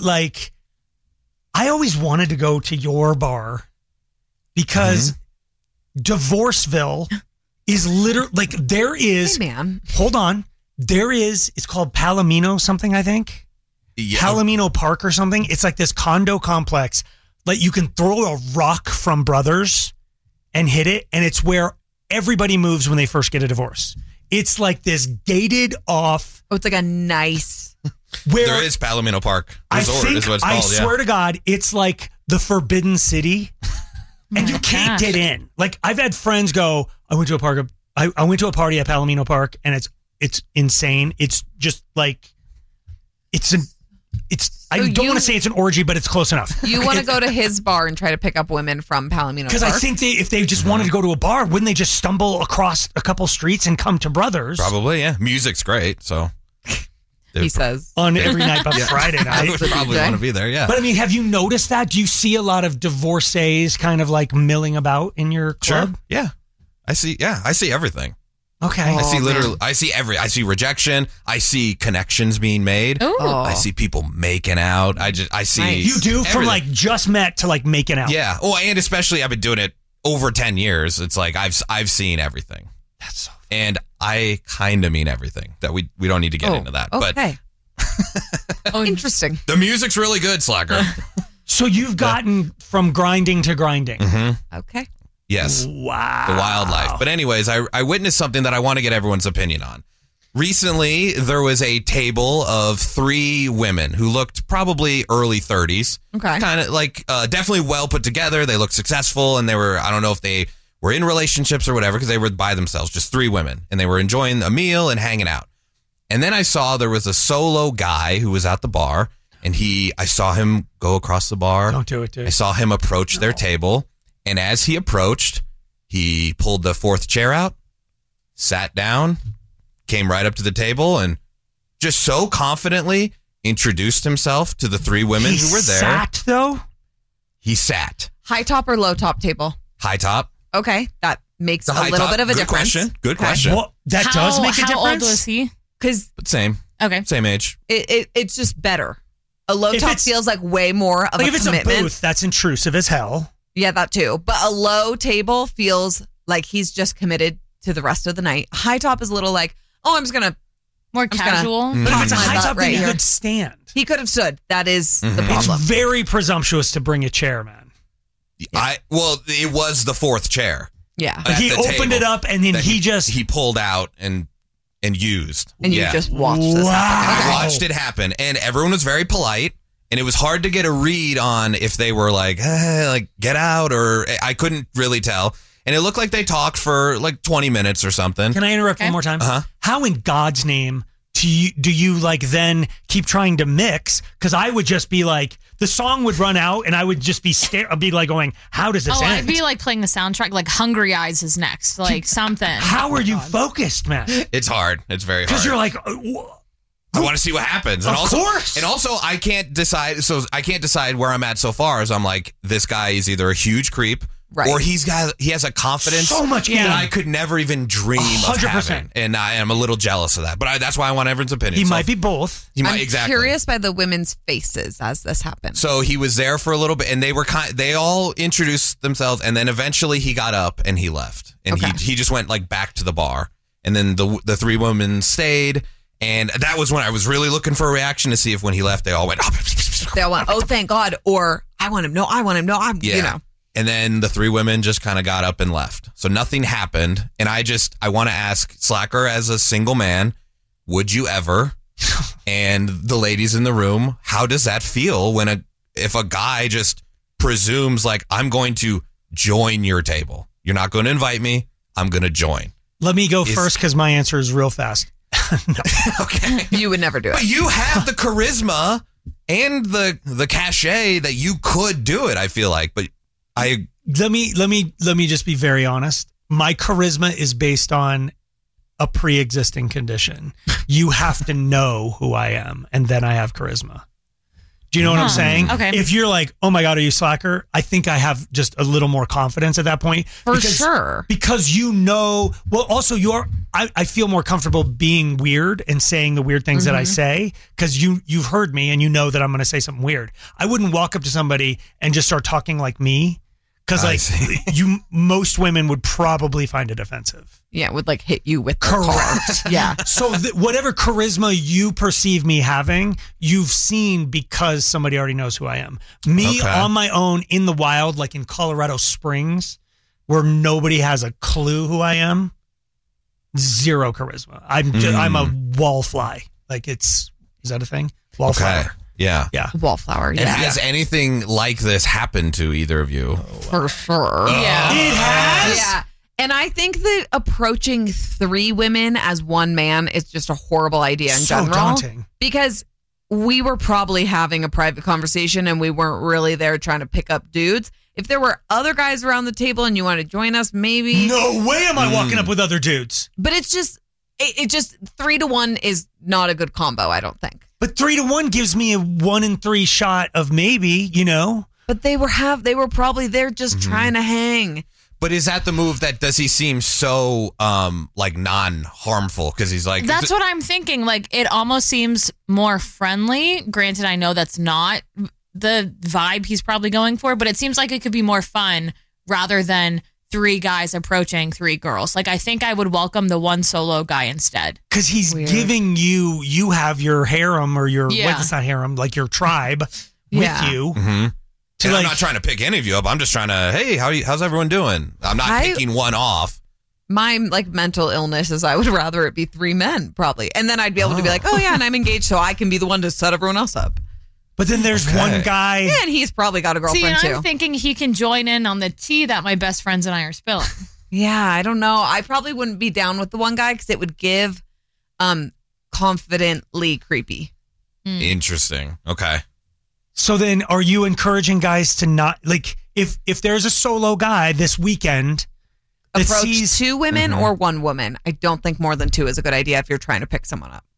I always wanted to go to your bar because Divorceville is literally there is. Hey, man. Hold on, there is. It's called Palomino something, I think. Yeah. Palomino Park or something. It's like this condo complex. You can throw a rock from Brothers and hit it, and it's where everybody moves when they first get a divorce. It's like this gated off. Oh, it's like a nice. Where there is Palomino Park Resort is what it's called. I swear to God, it's like the Forbidden City, and you can't get in. I've had friends go, I went to a park. I went to a party at Palomino Park, and it's insane. It's just I don't want to say it's an orgy, but it's close enough. You want to go to his bar and try to pick up women from Palomino Park? Because I think if they just wanted to go to a bar, wouldn't they just stumble across a couple streets and come to Brothers? Probably, yeah. Music's great, so. He says. On every night but Friday night. I would probably want to be there, yeah. But I mean, have you noticed that? Do you see a lot of divorcees kind of milling about in your club? Sure, yeah. I see everything. Okay. I see rejection. I see connections being made. Ooh. I see people making out. I see. Nice. You do from like just met to like making out. Yeah. Well, and especially I've been doing it over 10 years. It's like I've seen everything. That's so funny. And I kind of mean everything. That we don't need to get into that. Okay. But interesting. The music's really good, Slacker. So you've gotten from grinding to grinding. Mm-hmm. Okay. Yes. Wow. The wildlife. But anyways, I witnessed something that I want to get everyone's opinion on. Recently, there was a table of 3 women who looked probably early 30s. Okay. Kind of like definitely well put together. They looked successful, and they were, I don't know if they were in relationships or whatever, because they were by themselves, just 3 women. And they were enjoying a meal and hanging out. And then I saw there was a solo guy who was at the bar, and I saw him go across the bar. Don't do it, dude. I saw him approach their table. And as he approached, he pulled the 4th chair out, sat down, came right up to the table, and just so confidently introduced himself to the 3 women who were there. He sat, though? He sat. High top or low top table? High top. Okay. That makes a little bit of a difference. Good question. Well, that does make a difference. How old was he? Because Same. Okay. Same age. It's just better. A low top feels like way more of a if it's commitment. a booth, that's intrusive as hell. Yeah, that too. But a low table feels like he's just committed to the rest of the night. High top is a little like, oh, I'm just going to... More casual. But if it's a high top, right then you here. could stand. He could have stood. That is the It's problem. very presumptuous to bring a chair, man. Well, it was the 4th chair. Yeah. Like he opened it up and then he pulled out and used. And you just watched this happen. I watched it happen, and everyone was very polite. And it was hard to get a read on if they were like get out, or I couldn't really tell. And it looked like they talked for like 20 minutes or something. Can I interrupt one more time? How in God's name do you like then keep trying to mix? Because I would just be like, the song would run out and I would just be I'd be like going, how does this end? I'd be like playing the soundtrack, like Hungry Eyes is next, like something. How are you focused, man? It's hard. It's very hard. Because you're like, I want to see what happens. Of course. And also, I can't decide. So I can't decide where I'm at so far. As I'm like, this guy is either a huge creep, or he has a confidence so much that I could never even dream of 100%. having. And I am a little jealous of that. But that's why I want everyone's opinion. He might be both. I'm exactly. curious by the women's faces as this happened. So he was there for a little bit, and they all introduced themselves, and then eventually he got up and he left, and he just went like back to the bar, and then the 3 women stayed. And that was when I was really looking for a reaction to see if when he left, they all went, oh, thank God. Or I want him. No, I want him. No, you know. And then the 3 women just kind of got up and left. So nothing happened. And I want to ask Slacker, as a single man, would you ever? And the ladies in the room, how does that feel if a guy just presumes like, I'm going to join your table? You're not going to invite me. I'm going to join. Let me go first because my answer is real fast. Okay. You would never do it. But you have the charisma and the cachet that you could do it, I feel like. But let me just be very honest. My charisma is based on a pre-existing condition. You have to know who I am, and then I have charisma. Do you know what I'm saying? Okay. If you're like, oh my God, are you Slacker? I think I have just a little more confidence at that point. For sure. Because you know, well, also I feel more comfortable being weird and saying the weird things that I say, because you've heard me and you know that I'm going to say something weird. I wouldn't walk up to somebody and just start talking like me, because like most women would probably find it offensive. Yeah, would like hit you with the car. Yeah. So whatever charisma you perceive me having, you've seen because somebody already knows who I am. Me on my own in the wild, like in Colorado Springs, where nobody has a clue who I am, zero charisma. I'm a wallfly. Like is that a thing? Wallflower. Okay. Yeah. Yeah. Wallflower. Yeah. And has anything like this happened to either of you? For sure. Yeah. It has? Yeah. And I think that approaching 3 women as one man is just a horrible idea in so general. Daunting. Because we were probably having a private conversation and we weren't really there trying to pick up dudes. If there were other guys around the table and you want to join us, maybe. No way am I walking up with other dudes. But it's just, it just 3 to 1 is not a good combo, I don't think. But 3 to 1 gives me a 1 in 3 shot of maybe, you know. But they were probably there just trying to hang. But is that the move that does he seem so like non-harmful? Because he's like, that's what I'm thinking. Like, it almost seems more friendly. Granted, I know that's not the vibe he's probably going for, but it seems like it could be more fun rather than 3 guys approaching 3 girls. Like, I think I would welcome the one solo guy instead. Because he's giving you have your harem or your, it's not harem, like your tribe with you. Mm-hmm. And I'm not trying to pick any of you up. I'm just trying to, hey, how's everyone doing? I'm not picking one off. My mental illness is I would rather it be 3 men probably. And then I'd be able to be like, oh yeah, and I'm engaged, so I can be the one to set everyone else up. But then there's one guy. Yeah, and he's probably got a girlfriend too. I'm thinking he can join in on the tea that my best friends and I are spilling. Yeah, I don't know. I probably wouldn't be down with the one guy because it would give confidently creepy. Interesting. Okay. So then are you encouraging guys to not, like, if there's a solo guy this weekend that approach sees 2 women or 1 woman? I don't think more than 2 is a good idea if you're trying to pick someone up.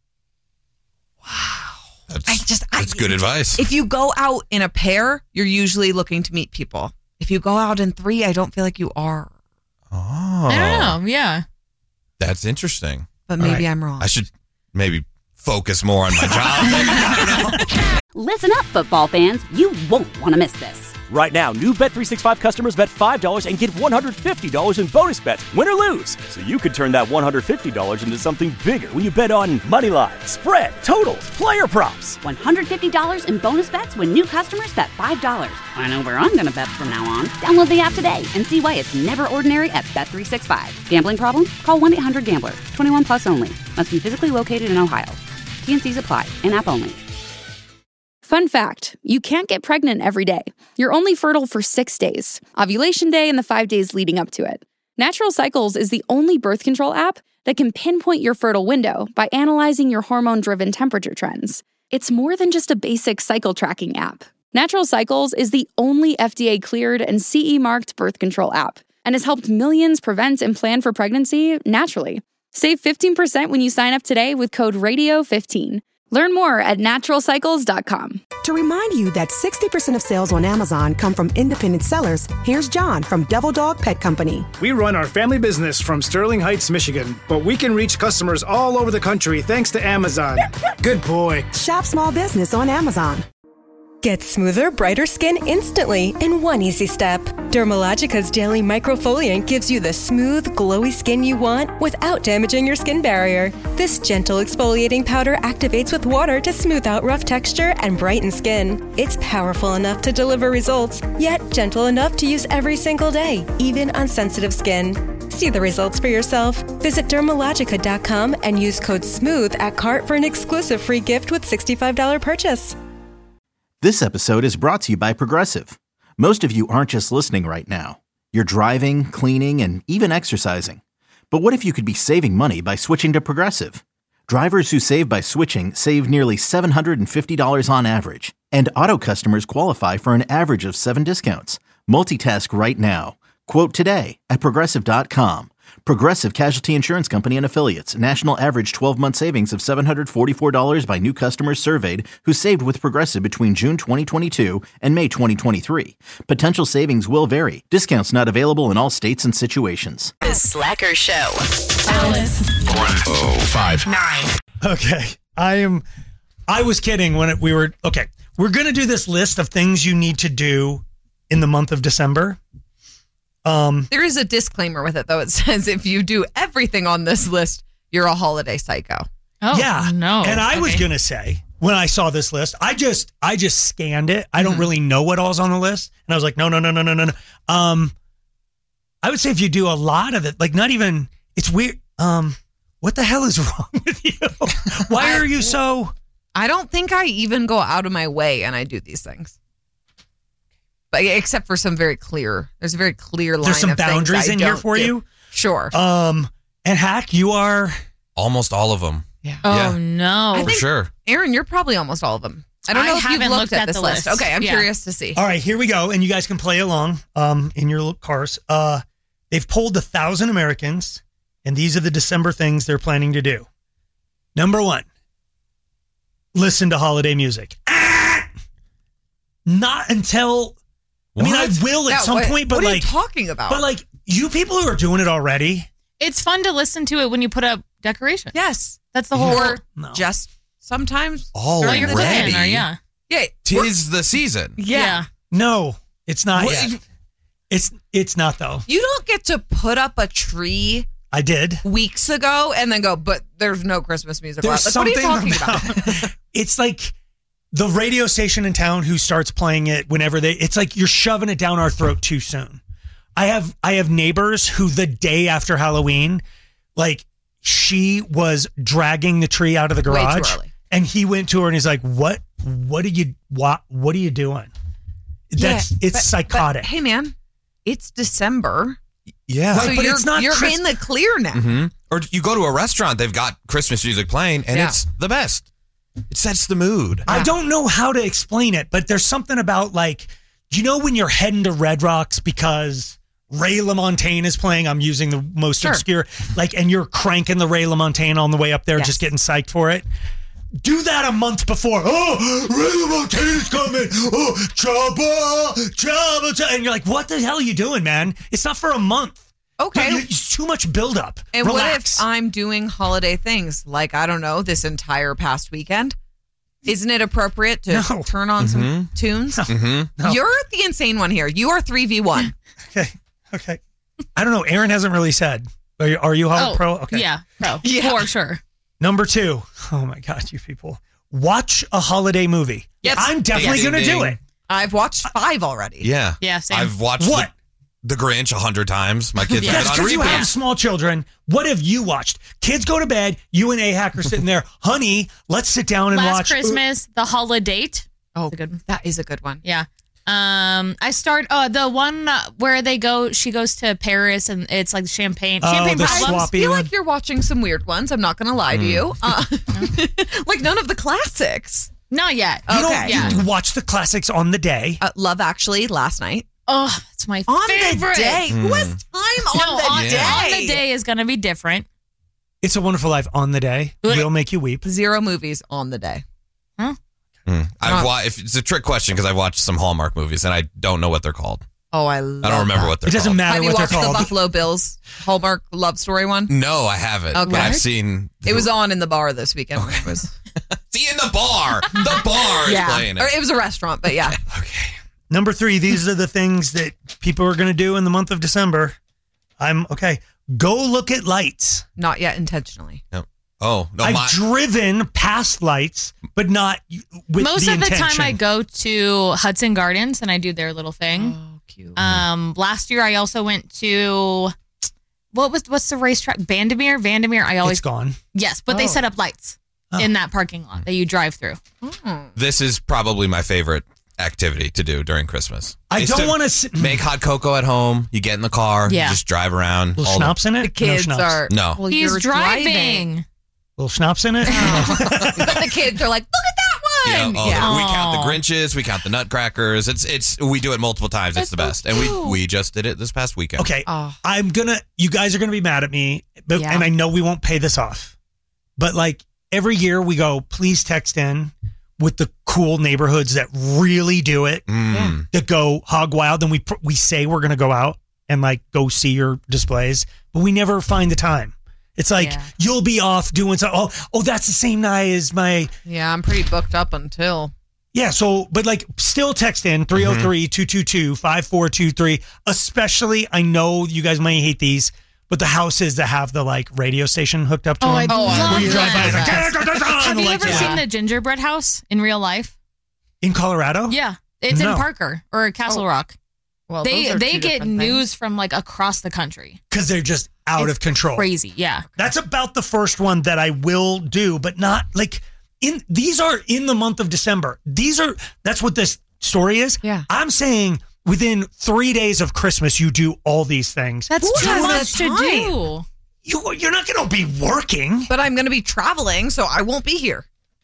Wow. That's good advice. If you go out in a pair, you're usually looking to meet people. If you go out in 3, I don't feel like you are. Oh. I don't know. Yeah. That's interesting. But maybe I'm wrong. I should maybe focus more on my job. I don't know. Listen up, football fans. You won't want to miss this. Right now, new Bet365 customers bet $5 and get $150 in bonus bets, win or lose. So you could turn that $150 into something bigger when you bet on moneyline, spread, totals, player props. $150 in bonus bets when new customers bet $5. I know where I'm going to bet from now on. Download the app today and see why it's never ordinary at Bet365. Gambling problem? Call 1-800-GAMBLER. 21 plus only. Must be physically located in Ohio. T&Cs apply. In-app only. Fun fact, you can't get pregnant every day. You're only fertile for 6 days, ovulation day and the 5 days leading up to it. Natural Cycles is the only birth control app that can pinpoint your fertile window by analyzing your hormone-driven temperature trends. It's more than just a basic cycle tracking app. Natural Cycles is the only FDA-cleared and CE-marked birth control app and has helped millions prevent and plan for pregnancy naturally. Save 15% when you sign up today with code RADIO15. Learn more at naturalcycles.com. To remind you that 60% of sales on Amazon come from independent sellers, here's John from Devil Dog Pet Company. We run our family business from Sterling Heights, Michigan, but we can reach customers all over the country thanks to Amazon. Good boy. Shop small business on Amazon. Get smoother, brighter skin instantly in one easy step. Dermalogica's Daily Microfoliant gives you the smooth, glowy skin you want without damaging your skin barrier. This gentle exfoliating powder activates with water to smooth out rough texture and brighten skin. It's powerful enough to deliver results, yet gentle enough to use every single day, even on sensitive skin. See the results for yourself. Visit Dermalogica.com and use code SMOOTH at cart for an exclusive free gift with $65 purchase. This episode is brought to you by Progressive. Most of you aren't just listening right now. You're driving, cleaning, and even exercising. But what if you could be saving money by switching to Progressive? Drivers who save by switching save nearly $750 on average. And auto customers qualify for an average of 7 discounts. Multitask right now. Quote today at Progressive.com. Progressive Casualty Insurance Company and Affiliates. National average 12-month savings of $744 by new customers surveyed who saved with Progressive between June 2022 and May 2023. Potential savings will vary. Discounts not available in all states and situations. The Slacker Show. Alice. 1059. Okay. I was kidding when we were, okay. We're going to do this list of things you need to do in the month of December. There is a disclaimer with it, though. It says if you do everything on this list, you're a holiday psycho. Oh, yeah. No. And I was going to say, when I saw this list, I just scanned it. I don't really know what all's on the list. And I was like, no. I would say if you do a lot of it, like not even, it's weird. What the hell is wrong with you? Why are you so? I don't think I even go out of my way and I do these things. But except for some very clear, there's a very clear line. There's some of boundaries in here for you. Sure. And Hack, you are almost all of them. Yeah. Oh no. For sure. Aaron, you're probably almost all of them. I don't know if you've looked at this list. Okay, I'm curious to see. All right, here we go, and you guys can play along in your cars. They've polled 1,000 Americans, and these are the December things they're planning to do. Number 1, listen to holiday music. Not until. What? I mean, I will at some point, but what like, are you talking about? But like, You people who are doing it already. It's fun to listen to it when you put up decorations. Yes. That's the whole. Or just sometimes. Already? You're cooking, or yeah. Yeah. Tis the season. Yeah. No, it's not yet. It's not though. You don't get to put up a tree. I did weeks ago, and then go, but there's no Christmas music. There's Like, something what are you talking about? It's like the radio station in town who starts playing it whenever it's like you're shoving it down our throat too soon. I have neighbors who the day after Halloween, like she was dragging the tree out of the garage, way too early. And he went to her and he's like, what are you doing? It's psychotic. But, hey man, it's December. Yeah. So but it's not you're in the clear now. Mm-hmm. Or you go to a restaurant, they've got Christmas music playing, and it's the best. It sets the mood. I don't know how to explain it, but there's something about like, you know, when you're heading to Red Rocks because Ray LaMontagne is playing, I'm using the most obscure, like, and you're cranking the Ray LaMontagne on the way up there, just getting psyched for it. Do that a month before. Oh, Ray LaMontagne is coming. Oh, trouble. And you're like, what the hell are you doing, man? It's not for a month. Okay. It's too much buildup. And Relax. what if I'm doing holiday things like, I don't know, this entire past weekend? Isn't it appropriate to turn on some tunes? No. You're the insane one here. You are 3v1. Okay. I don't know. Aaron hasn't really said. Are you pro? Okay. Yeah, pro. For sure. Number 2. Oh my God, you people. Watch a holiday movie. Yep. I'm definitely going to do it. I've watched 5 already. Yeah. Yeah, same. I've watched The Grinch 100 times. My kids That's have it on because you repeat. have small children. What have you watched? Kids go to bed. You and A-Hack are sitting there. Honey, let's sit down and Last watch. Christmas, The Holiday. Oh, that is a good one. Yeah. I start the one where she goes to Paris and it's like champagne the problems. swappy I feel one. like you're watching some weird ones. I'm not going to lie to you. Like none of the classics. Not yet. You watch the classics on the day. Love Actually last night. Oh, it's my favorite. The day. Who has time on the day? On the day is going to be different. It's a Wonderful Life on the day. Will make you weep. 0 movies on the day. Huh? If it's a trick question because I've watched some Hallmark movies and I don't know what they're called. Oh, I don't remember what they're called. It doesn't matter what they're called. Have you watched the Buffalo Bills Hallmark love story one? No, I haven't. Okay. But I've seen. It was on in the bar this weekend. Okay. It was. See, in the bar. The bar is playing it. Or it was a restaurant, but yeah. Okay. Number 3, these are the things that people are going to do in the month of December. Go look at lights. Not yet intentionally. No. Oh, no. I've driven past lights, but not with Most the of the intention. time I go to Hudson Gardens and I do their little thing. Oh, cute. Last year I also went to what's the racetrack? Vandermeer. It's gone. Yes, but they set up lights in that parking lot that you drive through. This is probably my favorite activity to do during Christmas. I don't want to make hot cocoa at home. You get in the car, you just drive around. Little schnapps in it? The kids are no. Well, he's you're driving. Little schnapps in it? But the kids are like, look at that one. We count the Grinches, we count the Nutcrackers. We do it multiple times. It's the best. And we just did it this past weekend. Okay. You guys are going to be mad at me, and I know we won't pay this off. But like every year we go, please text in with the cool neighborhoods that really do it, that go hog wild. Then we say we're going to go out and like go see your displays, but we never find the time. It's like you'll be off doing something. Oh, that's the same night as my. Yeah, I'm pretty booked up until. Yeah, so, but like still text in 303-222-5423. Especially, I know you guys might hate these, but the houses that have the like radio station hooked up to them. I love where you drive by, it's like, Have you ever seen the gingerbread house in real life? In Colorado? Yeah. It's No. in Parker or Castle Rock. Well, they get news from like across the country. Because they're just out of control. Crazy, yeah. That's about the first one that I will do, but not like these are in the month of December. That's what this story is. Yeah. I'm saying within 3 days of Christmas, you do all these things. That's too much to do. You're not going to be working. But I'm going to be traveling, so I won't be here.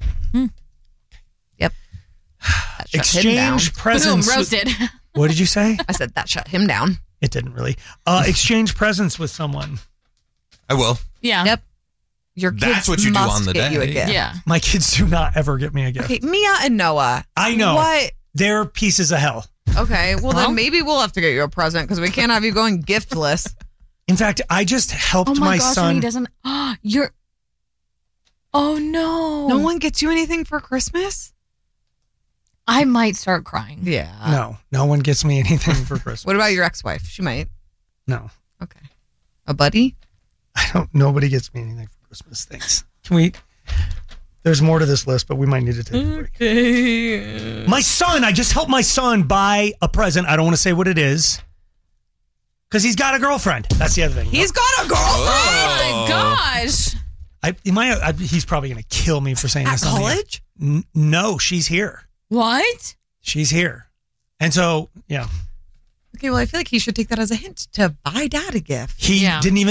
Yep. That shut him down. Exchange presents. Boom, roasted. What did you say? I said that shut him down. It didn't really. Exchange presents with someone. I will. Yeah. Yep. Your kids That's what you do must on the get day. you a gift. Yeah. My kids do not ever get me a gift. Okay, Mia and Noah. I know. What? They're pieces of hell. Okay, well then maybe we'll have to get you a present because we can't have you going giftless. In fact, I just helped my son. And he doesn't. You're. Oh no! No one gets you anything for Christmas? I might start crying. Yeah. No one gets me anything for Christmas. What about your ex-wife? She might. No. Okay. A buddy? Nobody gets me anything for Christmas. Thanks. Can we? There's more to this list, but we might need to take a break. Okay. My son, I just helped my son buy a present. I don't want to say what it is. Because he's got a girlfriend. That's the other thing. He's got a girlfriend? Oh my gosh. He's probably going to kill me for saying this. At college? No, she's here. What? She's here. And so, yeah. Okay, well, I feel like he should take that as a hint to buy Dad a gift. He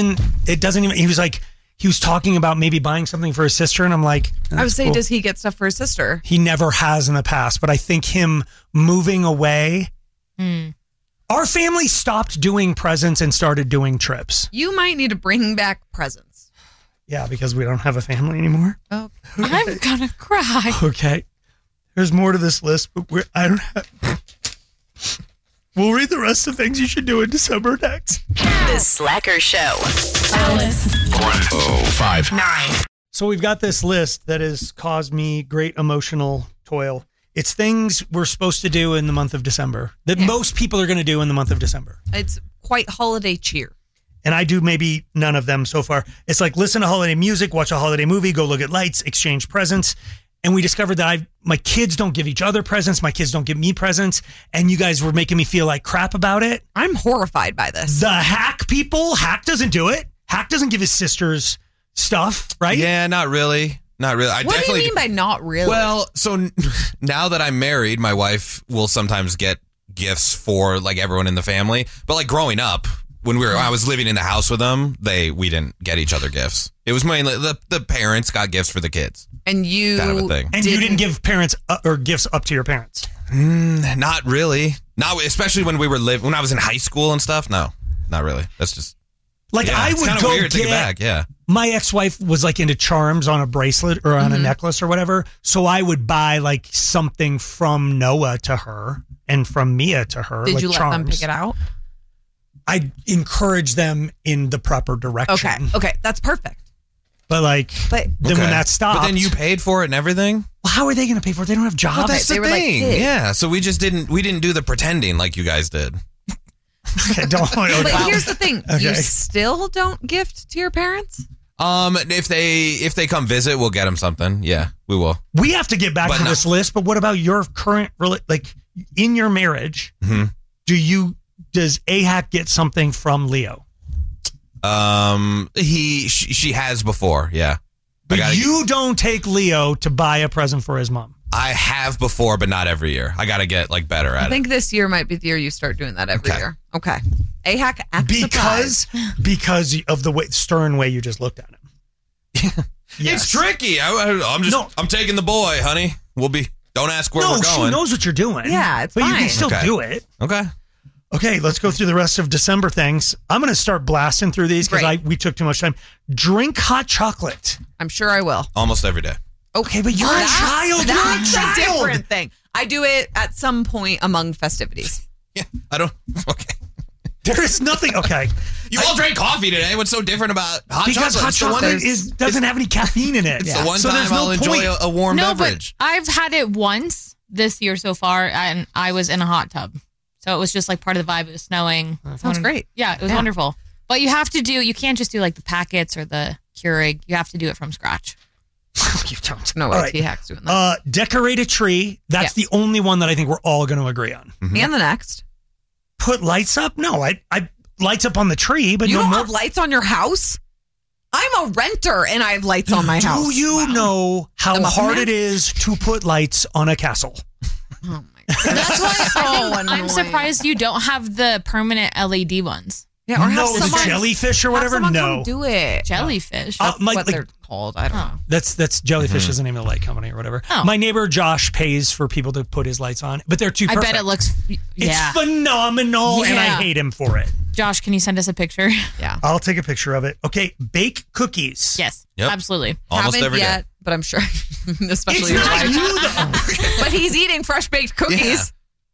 was talking about maybe buying something for his sister, and I'm like... I would say, cool. Does he get stuff for his sister? He never has in the past, but I think him moving away... Our family stopped doing presents and started doing trips. You might need to bring back presents. Yeah, because we don't have a family anymore. Oh, I'm gonna cry. Okay. There's more to this list, but we'll read the rest of things you should do in December next. The Slacker Show. Alice. 105.9. So we've got this list that has caused me great emotional toil. It's things we're supposed to do in the month of December that most people are going to do in the month of December. It's quite holiday cheer. And I do maybe none of them so far. It's like listen to holiday music, watch a holiday movie, go look at lights, exchange presents. And we discovered that my kids don't give each other presents. My kids don't give me presents. And you guys were making me feel like crap about it. I'm horrified by this. The Hack people, Hack doesn't do it. Hack doesn't give his sisters stuff, right? Yeah, not really. Not really. What do you mean by not really? Well, so now that I'm married, my wife will sometimes get gifts for like everyone in the family. But like growing up, when I was living in the house with them, we didn't get each other gifts. It was mainly the parents got gifts for the kids. And you kind of a thing. And you didn't give parents or gifts up to your parents. Not really. Not especially when when I was in high school and stuff. No, not really. That's just like I would go weird to take it back. Yeah. My ex-wife was like into charms on a bracelet or on a necklace or whatever. So I would buy like something from Noah to her and from Mia to her. Did like you let them pick it out? I encourage them in the proper direction. Okay, that's perfect. But then when that stopped, but then you paid for it and everything. Well, how are they going to pay for it? They don't have jobs. Well, that's the thing. Yeah, so we didn't do the pretending like you guys did. Okay, but here's the thing: you still don't gift to your parents. If they come visit, we'll get them something. Yeah, we will. We have to get back to this list. But what about your current in your marriage? Does AHAC get something from Leo? She has before, yeah. But you don't take Leo to buy a present for his mom. I have before, but not every year. I got to get better at it. I think this year might be the year you start doing that every year. Okay. AHAC because of the stern way you just looked at him. It's tricky. I'm taking the boy, honey. Don't ask where we're going. She knows what you're doing. Yeah, it's fine. You can still do it. Okay, let's go through the rest of December things. I'm going to start blasting through these because we took too much time. Drink hot chocolate. I'm sure I will. Almost every day. Okay, but you're a child. That's a different thing. I do it at some point among festivities. Yeah, I don't. Okay. There is nothing. Okay. You all drank coffee today. What's so different about hot chocolate? Because hot chocolate doesn't have any caffeine in it. It's the one time I'll enjoy a warm beverage. But I've had it once this year so far, and I was in a hot tub. So it was just like part of the vibe. It was snowing. Sounds great. Yeah, it was wonderful. But you can't just do like the packets or the Keurig. You have to do it from scratch. You don't. No way. T-Hack's doing that. Decorate a tree. That's the only one that I think we're all going to agree on. Mm-hmm. And the next. Put lights up? No, I lights up on the tree, but you don't have lights on your house? I'm a renter and I have lights on my house. Do you know how hard it is to put lights on a castle? Oh my God. That's why I'm surprised you don't have the permanent LED ones. Yeah, or the jellyfish or whatever. No, do it. Jellyfish. That's what they're called. I don't know. That's Jellyfish is the name of the light company or whatever. Oh. My neighbor Josh pays for people to put his lights on, but they're too perfect. I bet it looks. It's phenomenal, and I hate him for it. Josh, can you send us a picture? Yeah, I'll take a picture of it. Okay, bake cookies. Yes, absolutely. Almost Haven't every day. yet, but I'm sure, especially it's your not wife. you, though. But he's eating fresh baked cookies.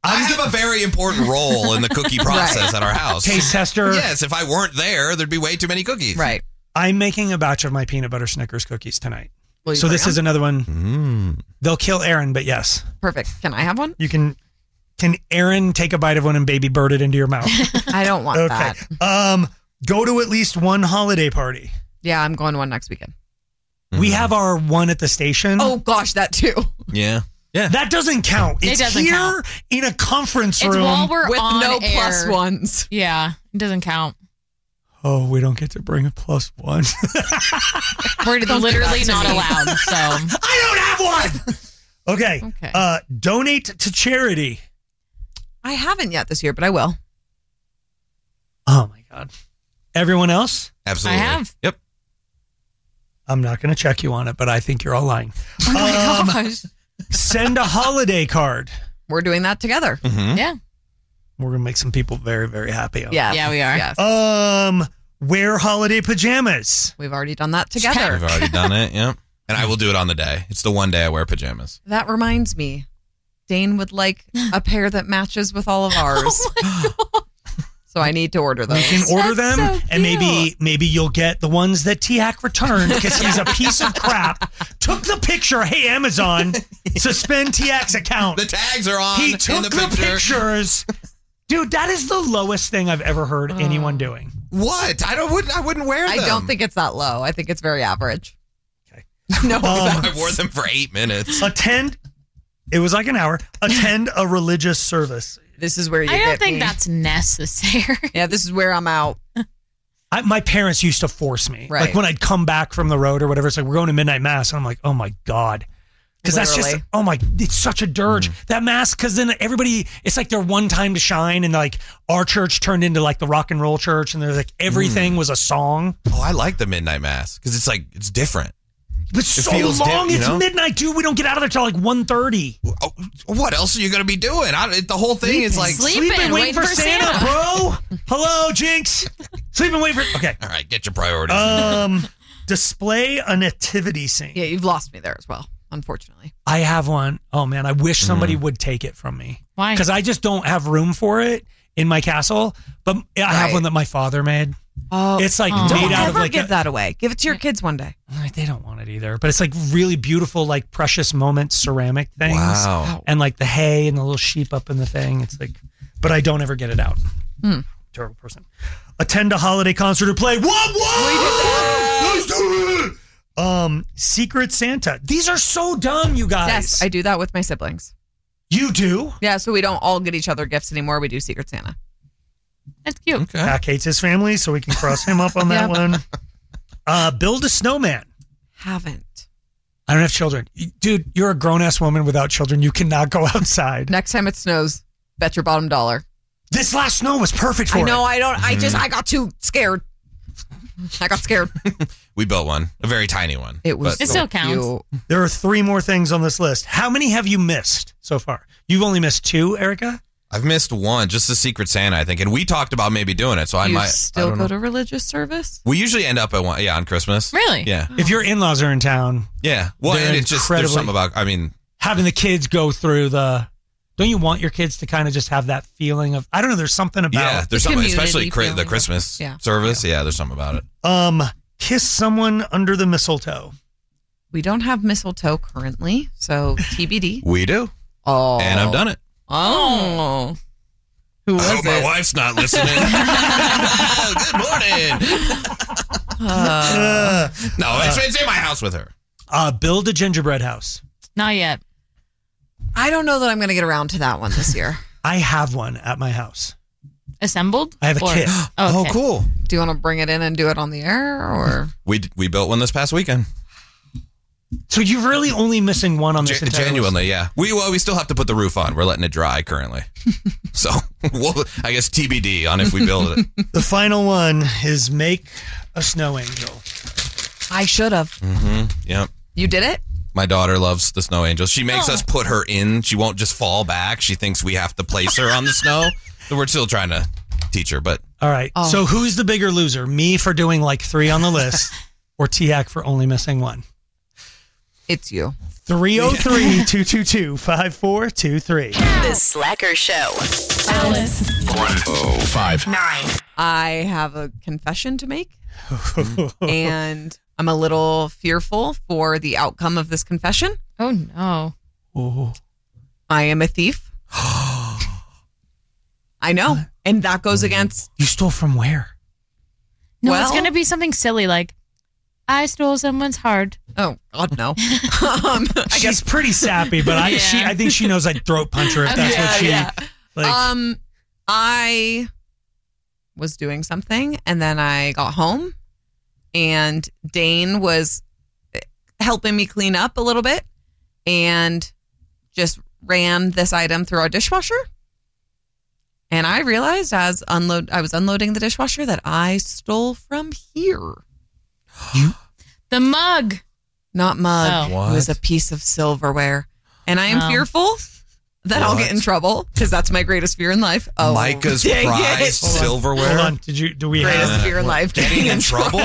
I have a very important role in the cookie process at our house. Taste tester. Yes, if I weren't there, there'd be way too many cookies. Right. I'm making a batch of my peanut butter Snickers cookies tonight. So this is another one. They'll kill Aaron, but yes. Perfect. Can I have one? You can. Can Aaron take a bite of one and baby bird it into your mouth? I don't want that. Go to at least one holiday party. Yeah, I'm going to one next weekend. We have our one at the station. Oh gosh, that too. Yeah. Yeah. That doesn't count. It's doesn't here count. in a conference room. It's while we're with on no air. +1s. Yeah, it doesn't count. Oh, we don't get to bring a +1. We're literally not allowed. So I don't have one. Okay. Donate to charity. I haven't yet this year, but I will. Oh my God. Everyone else? Absolutely. I have. Yep. I'm not going to check you on it, but I think you're all lying. Oh my gosh. Send a holiday card. We're doing that together. Yeah. We're going to make some people very, very happy. Yeah. Yeah, we are. Yes. Wear holiday pajamas. We've already done that together. We've already done it, yeah. And I will do it on the day. It's the one day I wear pajamas. That reminds me. Dane would like a pair that matches with all of ours. So I need to order those. You can order them, so and maybe you'll get the ones that Tiak returned because he's a piece of crap. Took the picture. Hey, Amazon, suspend Tiak's account. The tags are on. He took in the the pictures. Dude, that is the lowest thing I've ever heard anyone doing. What? I wouldn't wear them. I don't think it's that low. I think it's very average. Okay. No, I wore them for 8 minutes. It was like an hour. Attend a religious service. This is where you I get don't think me. that's necessary. Yeah, this is where I'm out. My parents used to force me. Right. Like when I'd come back from the road or whatever, it's like, we're going to midnight mass. And I'm like, oh my God. Because that's just, it's such a dirge. That mass, because then everybody, it's like their one time to shine. And like our church turned into like the rock and roll church. And there's like everything was a song. Oh, I like the midnight mass because it's different. But so long, it's midnight, dude. We don't get out of there till like 1:30. What else are you going to be doing? The whole thing is like sleeping, waiting for Santa, bro. Hello, Jinx. Sleeping, waiting for. Okay. All right, get your priorities. Display a nativity scene. Yeah, you've lost me there as well, unfortunately. I have one. Oh man, I wish somebody would take it from me. Why? Because I just don't have room for it in my castle. But I have one that my father made. Oh, it's like made out of like give that away. Give it to your kids one day. They don't want it either, but it's like really beautiful, like precious moments, ceramic things. Wow. And like the hay and the little sheep up in the thing. It's like, but I don't ever get it out. Terrible person. Attend a holiday concert or play. What? Secret Santa. These are so dumb, you guys. Yes, I do that with my siblings. You do? Yeah, so we don't all get each other gifts anymore. We do Secret Santa. That's cute. Okay. Jack hates his family, so we can cross him up on that one. Build a snowman. Haven't. I don't have children. Dude, you're a grown-ass woman without children. You cannot go outside. Next time it snows, bet your bottom dollar. This last snow was perfect for it. I know, I don't. I got too scared. I got scared. We built one, a very tiny one. It was. It still counts. There are 3 more things on this list. How many have you missed so far? You've only missed 2, Erica? I've missed one, just the Secret Santa, I think. And we talked about maybe doing it, so I might. Still go to religious service? We usually end up at one, on Christmas. Really? Yeah. If your in-laws are in town. Yeah. Well, and it's just, there's something about, having the kids go through don't you want your kids to kind of just have that feeling of, I don't know, there's something about. Yeah, there's something, especially the Christmas service. Yeah, there's something about it. Kiss someone under the mistletoe. We don't have mistletoe currently, so TBD. We do. Oh. And I've done it. Oh. Who was I hope it? my wife's not listening. Good morning. No, it's in my house with her. Build a gingerbread house. Not yet. I don't know that I'm going to get around to that one this year. I have one at my house. Assembled? I have a kit. Oh, cool. Do you want to bring it in and do it on the air, or? We built one this past weekend. So you're really only missing one on this entire genuinely, list. yeah. We still have to put the roof on. We're letting it dry currently. So I guess TBD on if we build it. The final one is make a snow angel. I should have. Mm-hmm. Yep. You did it? My daughter loves the snow angel. She makes us put her in. She won't just fall back. She thinks we have to place her on the snow. So we're still trying to teach her, but. All right. So who's the bigger loser? Me for doing like 3 on the list or Tiak for only missing 1? It's you. 303-222-5423. The Slacker Show. Alice. 105. 9. I have a confession to make. And I'm a little fearful for the outcome of this confession. Oh, no. Oh. I am a thief. I know. And that goes against... You stole from where? No, Well- it's going to be something silly like, I stole someone's heart. Oh, God, no. She's pretty sappy, but I think she knows I'd throat punch her if that's what she... Like, I was doing something, and then I got home, and Dane was helping me clean up a little bit, and just ran this item through our dishwasher. And I realized as I was unloading the dishwasher that I stole from here. The mug. Not mug. Oh. It was a piece of silverware. And I am Oh. fearful that I'll get in trouble because that's my greatest fear in life. Oh, Micah's dang it. prized silverware. hold on. Do we Greatest have... fear in life. Getting in trouble?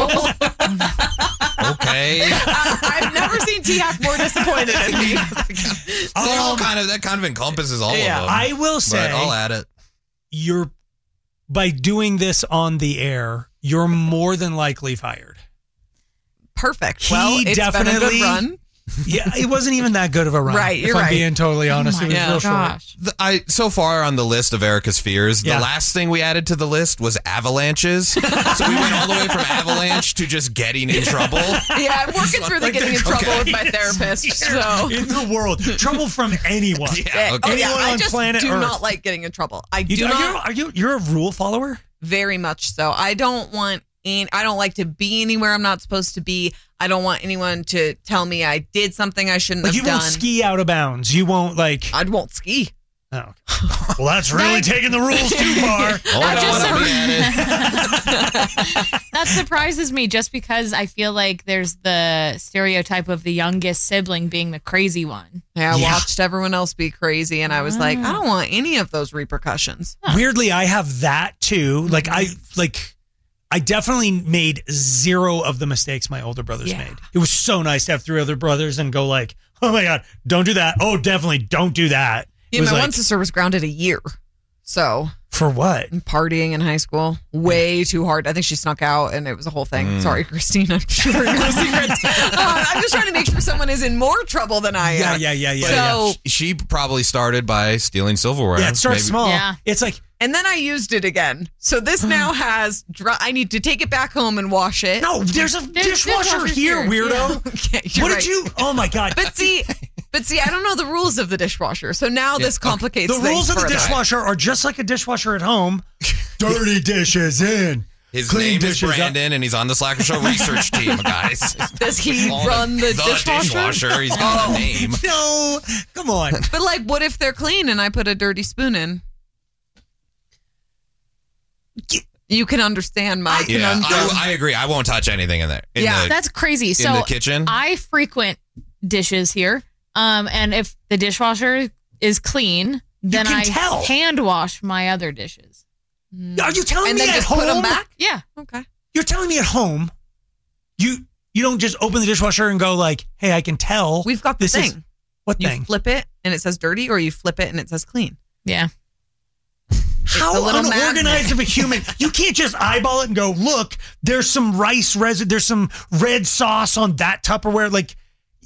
Okay. I've never seen T-Hack more disappointed in me. That kind of encompasses all of them. I will say... But I'll add it. You're... By doing this on the air, you're more than likely fired. Perfect. He Well, it's been a good definitely- run. Yeah, it wasn't even that good of a run. Right, you're if I'm right. being totally honest. It was real short. So far on the list of Erica's fears, Yeah. the last thing we added to the list was avalanches. So we went all the way from avalanche to just getting in trouble. Yeah, I'm working through the getting in trouble with my therapist. So In the world. Trouble from anyone. Yeah, okay. Anyone I on just planet do Earth. not like getting in trouble. You're a rule follower? Very much so. I don't like to be anywhere I'm not supposed to be. I don't want anyone to tell me I did something I shouldn't Like have you done. won't ski out of bounds. You won't like... I won't ski. Oh. Okay. Well, that's really taking the rules too far. That surprises me just because I feel like there's the stereotype of the youngest sibling being the crazy one. Yeah, I watched everyone else be crazy, and I was like, I don't want any of those repercussions. Weirdly, I have that too. Like I definitely made zero of the mistakes my older brothers made. It was so nice to have 3 other brothers and go like, oh my God, don't do that. Oh, definitely don't do that. Yeah, my one sister was grounded a year. So for what? Partying in high school. Way too hard. I think she snuck out and it was a whole thing. Sorry, Christine. I'm sure no secrets. I'm just trying to make sure someone is in more trouble than I am. Yeah. So She probably started by stealing silverware. Yeah, it starts Maybe- small. Yeah. It's like... And then I used it again. So this now has... I need to take it back home and wash it. No, there's a dishwasher here, weirdo. Yeah. Okay, you're What right. did you... Oh my God. But see, I don't know the rules of the dishwasher. So now this complicates The things rules of the further. dishwasher are just like a dishwasher at home. Dirty dishes in. His Clean name is dishes up. Brandon, and he's on the Slacker Show research team, guys. Does he run the dishwasher? He's got a name. No, come on. But like, what if they're clean and I put a dirty spoon in? You can understand my Yeah, conundrum. I agree. I won't touch anything in there. That's crazy. So in the kitchen? I frequent dishes here. And if the dishwasher is clean, then can I tell. hand wash my other dishes. Are you telling And me then at just home? put 'em back? Yeah. Okay. You're telling me at home, you don't just open the dishwasher and go like, "Hey, I can tell." We've got the this is- thing. What You thing? flip it and it says dirty, or you flip it and it says clean. Yeah. How a little unorganized magnet. of a human? You can't just eyeball it and go, "Look, there's some rice residue. There's some red sauce on that Tupperware." Like,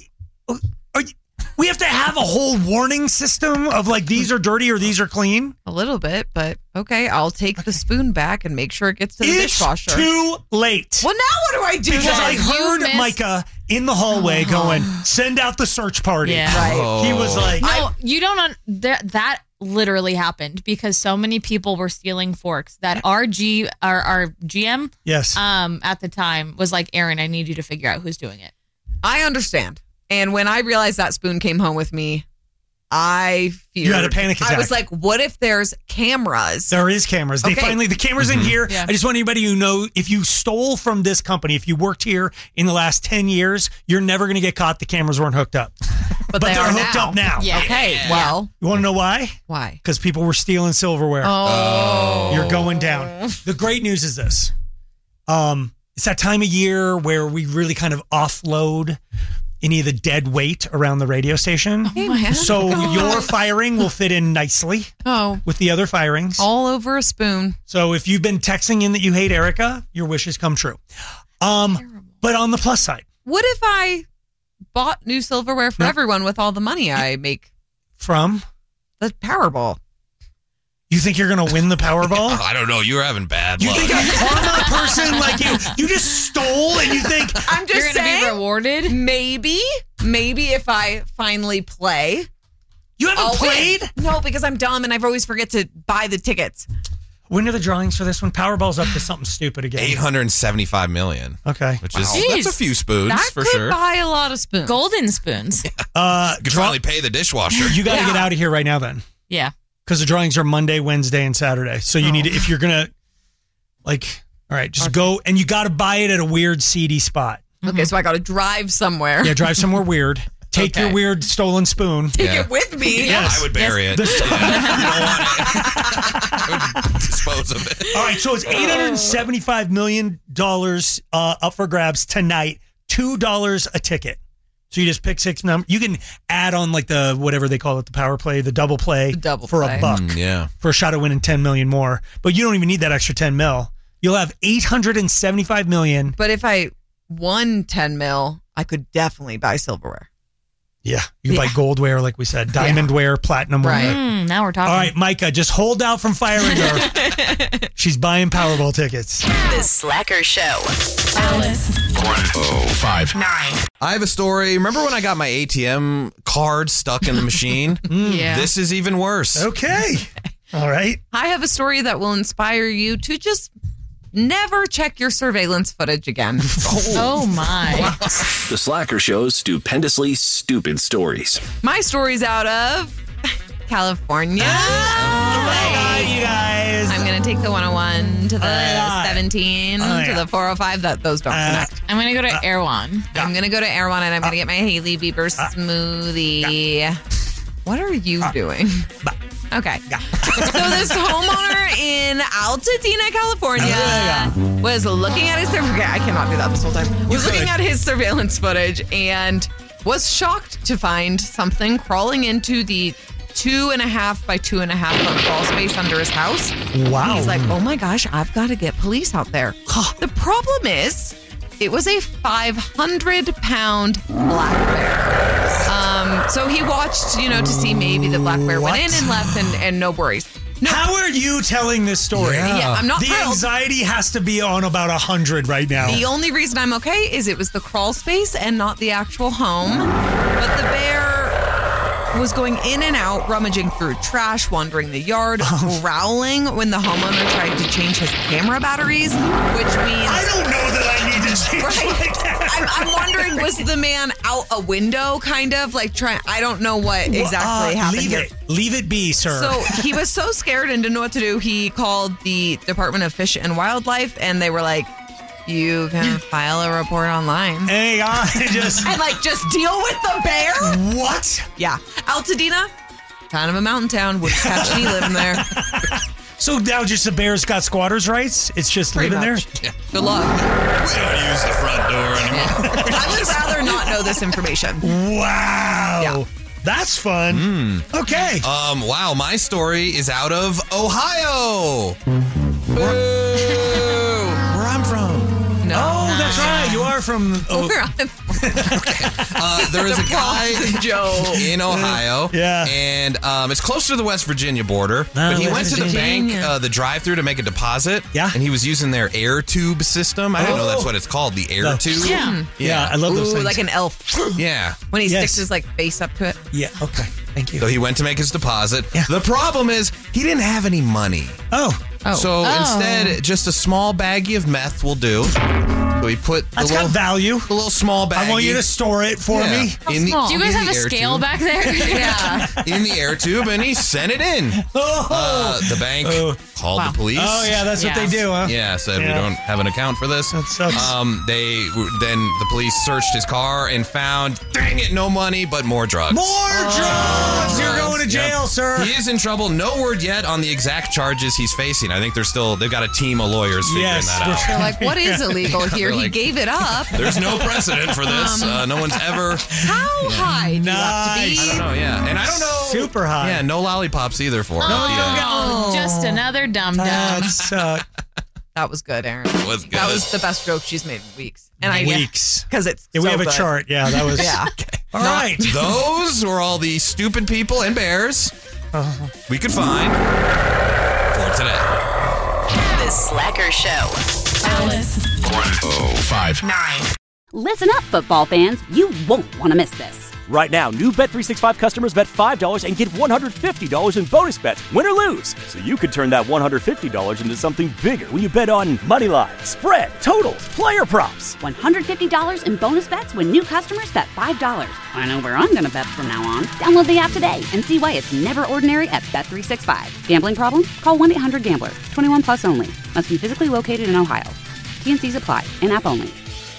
we have to have a whole warning system of like these are dirty or these are clean. A little bit, but okay. I'll take the spoon back and make sure it gets to the It's dishwasher. too late. Well, now what do I do? Because I then? heard Micah in the hallway going, "Send out the search party." Yeah. Right. He was like, No, you don't. That literally happened because so many people were stealing forks that our GM, "Yes, at the time was like, Aaron, I need you to figure out who's doing it. I understand. And when I realized that spoon came home with me, I feared. You had a panic attack. I was like, what if there's cameras? There is cameras. They Okay. finally, the cameras in here. Yeah. I just want anybody who know if you stole from this company, if you worked here in the last 10 years, you're never going to get caught. The cameras weren't hooked up. But they're are hooked up now. Yeah. Okay, well. You want to know why? Why? Because people were stealing silverware. Oh. You're going down. The great news is this. It's that time of year where we really kind of offload any of the dead weight around the radio station. Oh, man. So your firing will fit in nicely with the other firings. All over a spoon. So if you've been texting in that you hate Erica, your wishes come true. But on the plus side. What if I bought new silverware for everyone with all the money I make? From? The Powerball. You think you're going to win the Powerball? I don't know. You're having bad You luck. think a karma person like you just stole and you think I'm just You're saying, be rewarded? Maybe if I finally play. You haven't played? No, because I'm dumb and I always forget to buy the tickets. When are the drawings for this one? Powerball's up to something stupid again. 875 million. Okay. Which is that's a few spoons That for could sure. buy a lot of spoons. Golden spoons. You could finally pay the dishwasher. You got to get out of here right now then. Yeah. Because the drawings are Monday, Wednesday, and Saturday. So you need to, if you're going to, all right, just go, and you got to buy it at a weird, seedy spot. Okay, so I got to drive somewhere. Yeah, drive somewhere weird. Take your weird stolen spoon. Take it with me. Yes. I would bury it. You don't want it. I would dispose of it. All right, so it's $875 million up for grabs tonight. $2 a ticket. So you just pick 6 numbers. You can add on like the whatever they call it, the power play, the double play for play. $1 for a shot at winning 10 million more. But you don't even need that extra 10 mil. You'll have 875 million. But if I won 10 mil, I could definitely buy silverware. Yeah, you can buy goldware, like we said, diamondware, platinumware. Now we're talking. All right, Micah, just hold out from firing her. She's buying Powerball tickets. The Slacker Show. Alice. 105.9. I have a story. Remember when I got my ATM card stuck in the machine? Yeah. This is even worse. Okay. All right. I have a story that will inspire you to just never check your surveillance footage again. Oh my. The Slacker Show's stupendously stupid stories. My story's out of California. Oh my God, you guys. I'm going to take the 101 to the 17 Oh, to the 405. Those don't connect. I'm going to go to Erewhon. I'm going to go to Erewhon and I'm going to get my Hailey Bieber smoothie. What are you doing? Okay. So this homeowner in Altadena, California was looking at his I cannot do that this whole time. Was looking at his surveillance footage and was shocked to find something crawling into the 2.5 by 2.5 foot crawl space under his house. Wow. He's like, oh my gosh, I've got to get police out there. The problem is, it was a 500-pound black bear. So he watched, to see maybe the black bear went in and left and no worries. No. How are you telling this story? Yeah, I'm not The thrilled. anxiety has to be on about 100 right now. The only reason I'm okay is it was the crawl space and not the actual home. But the bear was going in and out, rummaging through trash, wandering the yard, growling when the homeowner tried to change his camera batteries, which means... I don't know that I need to change my camera. I'm wondering, was the man out a window, kind of? Like, trying? I don't know what exactly happened here. Leave it be, sir. So he was so scared and didn't know what to do. He called the Department of Fish and Wildlife, and they were like, you can file a report online. Hey, just deal with the bear? What? Yeah. Altadena, kind of a mountain town. Wouldn't catch me living there. So now just the bear's got squatters' rights? It's just Pretty living much. there? Yeah. Good luck. We don't use the front door anymore. I would rather not know this information. Wow. Yeah. That's fun. Okay. Wow, my story is out of Ohio. Where I'm from. No. Oh, that's right. You are from... Where I'm there is a guy Joe in Ohio. Yeah. And it's close to the West Virginia border. But he went to the bank, the drive-through to make a deposit. Yeah. And he was using their air tube system. I didn't know that's what it's called, the air tube. Yeah, I love those things. like an elf. Yeah. When he sticks his face up to it. Yeah, okay. Thank you. So he went to make his deposit. Yeah. The problem is he didn't have any money. So instead, just a small baggie of meth will do. So he put That's got value. The little small baggie. I want you to store it for me. Do you guys have a scale back there? Yeah. In the air tube, and he sent it in. The bank called the police. Oh, yeah, that's what they do, huh? Yeah, said we don't have an account for this. That sucks. Then the police searched his car and found, dang it, no money, but more drugs. More drugs! You're going to jail, sir. He is in trouble. No word yet on the exact charges he's facing. I think they've got a team of lawyers figuring that out. They're like, what is illegal here? earlier. He gave it up. There's no precedent for this. No one's ever. How high do you have to be? I don't know, yeah. And I don't know. Super high. Yeah, no lollipops either for him. Oh, just another dum-dum. That was good, Aaron. It was good. That was the best joke she's made in weeks. And Weeks. Because it's we so have a good. chart. Yeah, that was. Yeah. Okay. All right. Those were all the stupid people and bears we could find for today. The Slacker Show. Alice. 1059. Listen up, football fans. You won't want to miss this. Right now, new Bet365 customers bet $5 and get $150 in bonus bets, win or lose. So you could turn that $150 into something bigger when you bet on money line, spread, totals, player props. $150 in bonus bets when new customers bet $5. I know where I'm going to bet from now on. Download the app today and see why it's never ordinary at Bet365. Gambling problem? Call 1-800-GAMBLER. 21 plus only. Must be physically located in Ohio. T&Cs apply. In-app only.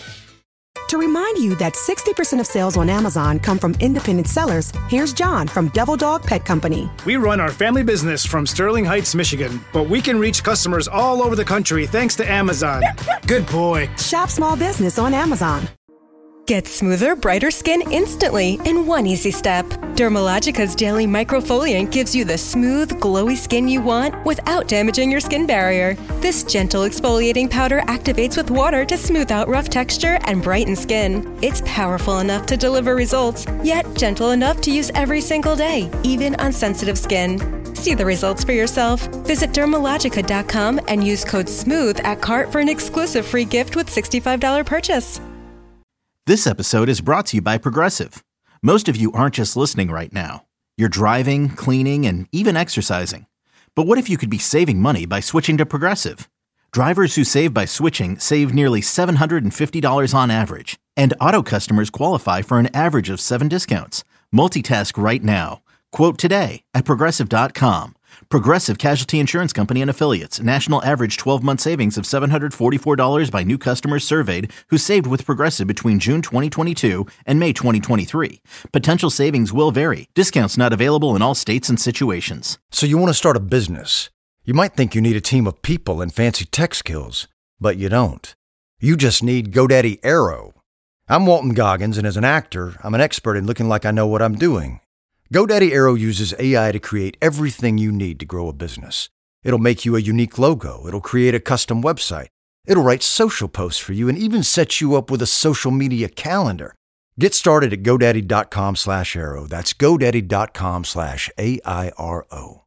To remind you that 60% of sales on Amazon come from independent sellers, here's John from Devil Dog Pet Company. We run our family business from Sterling Heights, Michigan, but we can reach customers all over the country thanks to Amazon. Good boy. Shop small business on Amazon. Get smoother, brighter skin instantly in one easy step. Dermalogica's Daily Microfoliant gives you the smooth, glowy skin you want without damaging your skin barrier. This gentle exfoliating powder activates with water to smooth out rough texture and brighten skin. It's powerful enough to deliver results, yet gentle enough to use every single day, even on sensitive skin. See the results for yourself. Visit Dermalogica.com and use code SMOOTH at cart for an exclusive free gift with $65 purchase. This episode is brought to you by Progressive. Most of you aren't just listening right now. You're driving, cleaning, and even exercising. But what if you could be saving money by switching to Progressive? Drivers who save by switching save nearly $750 on average. And auto customers qualify for an average of 7 discounts. Multitask right now. Quote today at Progressive.com. Progressive Casualty Insurance Company and Affiliates. National average 12-month savings of $744 by new customers surveyed who saved with Progressive between June 2022 and May 2023. Potential savings will vary. Discounts not available in all states and situations. So you want to start a business. You might think you need a team of people and fancy tech skills, but you don't. You just need GoDaddy Aero. I'm Walton Goggins, and as an actor, I'm an expert in looking like I know what I'm doing. GoDaddy Aero uses AI to create everything you need to grow a business. It'll make you a unique logo. It'll create a custom website. It'll write social posts for you and even set you up with a social media calendar. Get started at GoDaddy.com/Aero. That's GoDaddy.com/AIRO.